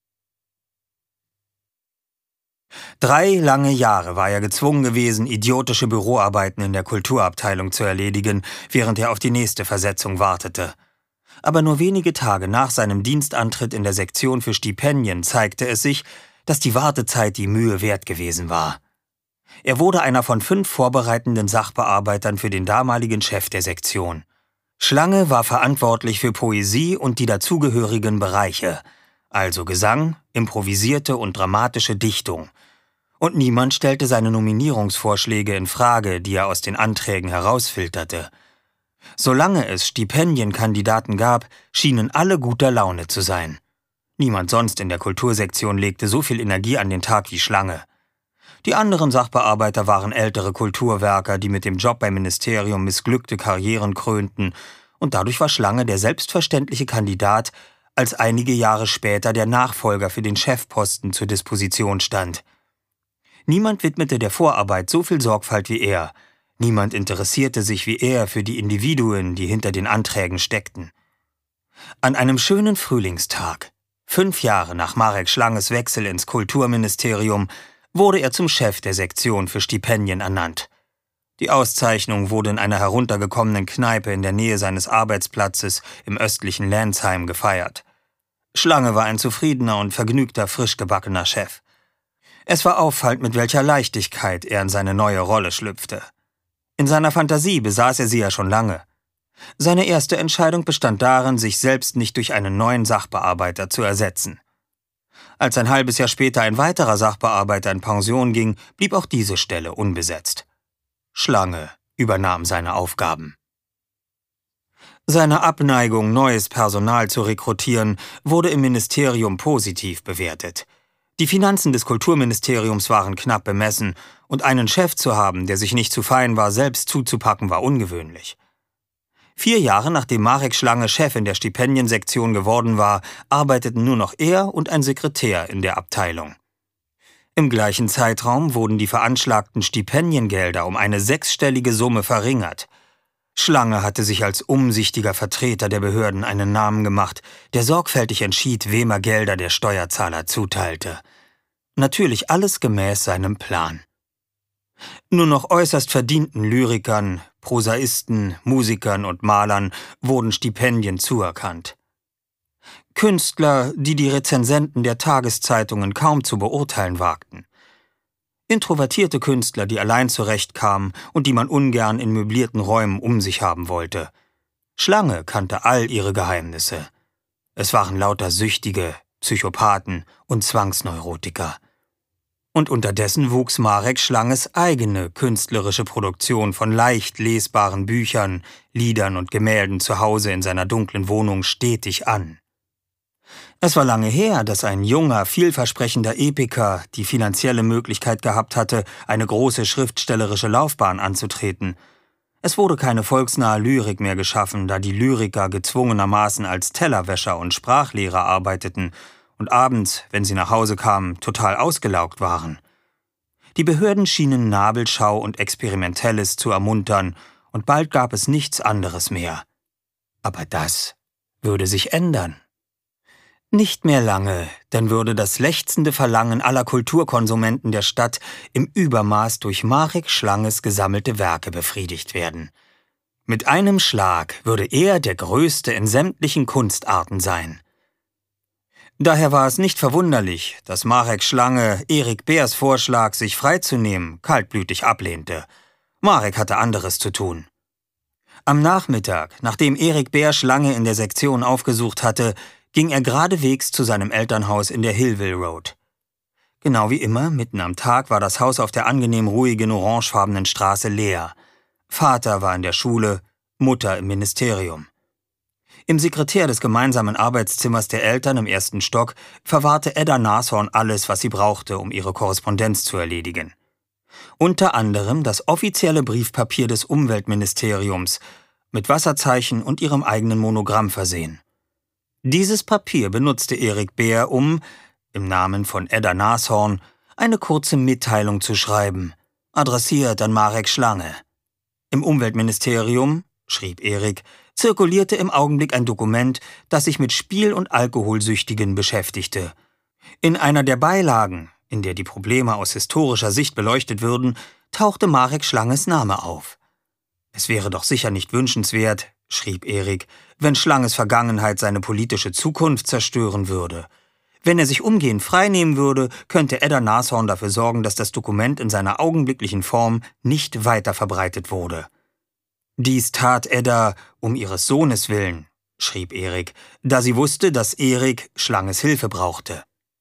3 lange Jahre war er gezwungen gewesen, idiotische Büroarbeiten in der Kulturabteilung zu erledigen, während er auf die nächste Versetzung wartete. Aber nur wenige Tage nach seinem Dienstantritt in der Sektion für Stipendien zeigte es sich, dass die Wartezeit die Mühe wert gewesen war. Er wurde einer von 5 vorbereitenden Sachbearbeitern für den damaligen Chef der Sektion. Schlange war verantwortlich für Poesie und die dazugehörigen Bereiche, also Gesang, improvisierte und dramatische Dichtung. Und niemand stellte seine Nominierungsvorschläge in Frage, die er aus den Anträgen herausfilterte. Solange es Stipendienkandidaten gab, schienen alle guter Laune zu sein. Niemand sonst in der Kultursektion legte so viel Energie an den Tag wie Schlange. Die anderen Sachbearbeiter waren ältere Kulturwerker, die mit dem Job beim Ministerium missglückte Karrieren krönten, und dadurch war Schlange der selbstverständliche Kandidat, als einige Jahre später der Nachfolger für den Chefposten zur Disposition stand. Niemand widmete der Vorarbeit so viel Sorgfalt wie er. Niemand interessierte sich wie er für die Individuen, die hinter den Anträgen steckten. An einem schönen Frühlingstag, 5 Jahre nach Marek Schlanges Wechsel ins Kulturministerium, wurde er zum Chef der Sektion für Stipendien ernannt. Die Auszeichnung wurde in einer heruntergekommenen Kneipe in der Nähe seines Arbeitsplatzes im östlichen Lenzheim gefeiert. Schlange war ein zufriedener und vergnügter, frisch gebackener Chef. Es war auffallend, mit welcher Leichtigkeit er in seine neue Rolle schlüpfte. In seiner Fantasie besaß er sie ja schon lange. Seine erste Entscheidung bestand darin, sich selbst nicht durch einen neuen Sachbearbeiter zu ersetzen. Als ein halbes Jahr später ein weiterer Sachbearbeiter in Pension ging, blieb auch diese Stelle unbesetzt. Schlange übernahm seine Aufgaben. Seine Abneigung, neues Personal zu rekrutieren, wurde im Ministerium positiv bewertet. Die Finanzen des Kulturministeriums waren knapp bemessen, und einen Chef zu haben, der sich nicht zu fein war, selbst zuzupacken, war ungewöhnlich. 4 Jahre nachdem Marek Schlange Chef in der Stipendiensektion geworden war, arbeiteten nur noch er und ein Sekretär in der Abteilung. Im gleichen Zeitraum wurden die veranschlagten Stipendiengelder um eine 6-stellige Summe verringert. Schlange hatte sich als umsichtiger Vertreter der Behörden einen Namen gemacht, der sorgfältig entschied, wem er Gelder der Steuerzahler zuteilte. Natürlich alles gemäß seinem Plan. Nur noch äußerst verdienten Lyrikern, Prosaisten, Musikern und Malern wurden Stipendien zuerkannt. Künstler, die die Rezensenten der Tageszeitungen kaum zu beurteilen wagten. Introvertierte Künstler, die allein zurechtkamen und die man ungern in möblierten Räumen um sich haben wollte. Schlange kannte all ihre Geheimnisse. Es waren lauter Süchtige, Psychopathen und Zwangsneurotiker. Und unterdessen wuchs Marek Schlanges eigene künstlerische Produktion von leicht lesbaren Büchern, Liedern und Gemälden zu Hause in seiner dunklen Wohnung stetig an. Es war lange her, dass ein junger, vielversprechender Epiker die finanzielle Möglichkeit gehabt hatte, eine große schriftstellerische Laufbahn anzutreten. Es wurde keine volksnahe Lyrik mehr geschaffen, da die Lyriker gezwungenermaßen als Tellerwäscher und Sprachlehrer arbeiteten und abends, wenn sie nach Hause kamen, total ausgelaugt waren. Die Behörden schienen Nabelschau und Experimentelles zu ermuntern, und bald gab es nichts anderes mehr. Aber das würde sich ändern. Nicht mehr lange, dann würde das lechzende Verlangen aller Kulturkonsumenten der Stadt im Übermaß durch Marek Schlanges gesammelte Werke befriedigt werden. Mit einem Schlag würde er der Größte in sämtlichen Kunstarten sein. Daher war es nicht verwunderlich, dass Marek Schlange Erik Beers Vorschlag, sich freizunehmen, kaltblütig ablehnte. Marek hatte anderes zu tun. Am Nachmittag, nachdem Erik Beer Schlange in der Sektion aufgesucht hatte, ging er geradewegs zu seinem Elternhaus in der Hillville Road. Genau wie immer, mitten am Tag war das Haus auf der angenehm ruhigen orangefarbenen Straße leer. Vater war in der Schule, Mutter im Ministerium. Im Sekretär des gemeinsamen Arbeitszimmers der Eltern im 1. Stock verwahrte Edda Nashorn alles, was sie brauchte, um ihre Korrespondenz zu erledigen. Unter anderem das offizielle Briefpapier des Umweltministeriums, mit Wasserzeichen und ihrem eigenen Monogramm versehen. Dieses Papier benutzte Erik Beer, um, im Namen von Edda Nashorn, eine kurze Mitteilung zu schreiben, adressiert an Marek Schlange. Im Umweltministerium, schrieb Erik, zirkulierte im Augenblick ein Dokument, das sich mit Spiel- und Alkoholsüchtigen beschäftigte. In einer der Beilagen, in der die Probleme aus historischer Sicht beleuchtet würden, tauchte Marek Schlanges Name auf. Es wäre doch sicher nicht wünschenswert, schrieb Erik, wenn Schlanges Vergangenheit seine politische Zukunft zerstören würde. Wenn er sich umgehend freinehmen würde, könnte Edda Nashorn dafür sorgen, dass das Dokument in seiner augenblicklichen Form nicht weiter verbreitet wurde. Dies tat Edda um ihres Sohnes willen, schrieb Erik, da sie wusste, dass Erik Schlanges Hilfe brauchte.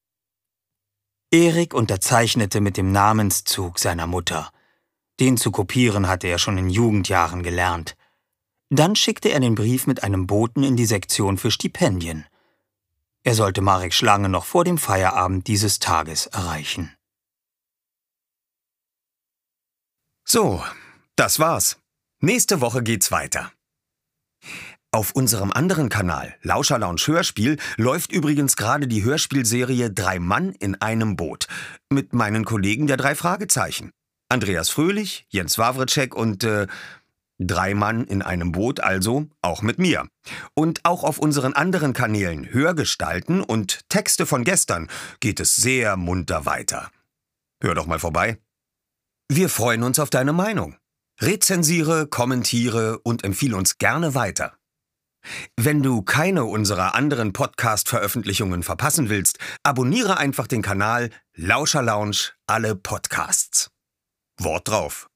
Erik unterzeichnete mit dem Namenszug seiner Mutter. Den zu kopieren hatte er schon in Jugendjahren gelernt. Dann schickte er den Brief mit einem Boten in die Sektion für Stipendien. Er sollte Marek Schlange noch vor dem Feierabend dieses Tages erreichen. So, das war's. Nächste Woche geht's weiter. Auf unserem anderen Kanal, Lauscherlounge Hörspiel, läuft übrigens gerade die Hörspielserie 3 Mann in einem Boot mit meinen Kollegen der 3 Fragezeichen. Andreas Fröhlich, Jens Wawritschek und 3 Mann in einem Boot, also auch mit mir. Und auch auf unseren anderen Kanälen Hörgestalten und Texte von gestern geht es sehr munter weiter. Hör doch mal vorbei. Wir freuen uns auf deine Meinung. Rezensiere, kommentiere und empfehle uns gerne weiter. Wenn du keine unserer anderen Podcast-Veröffentlichungen verpassen willst, abonniere einfach den Kanal Lauscherlounge alle Podcasts. Wort drauf.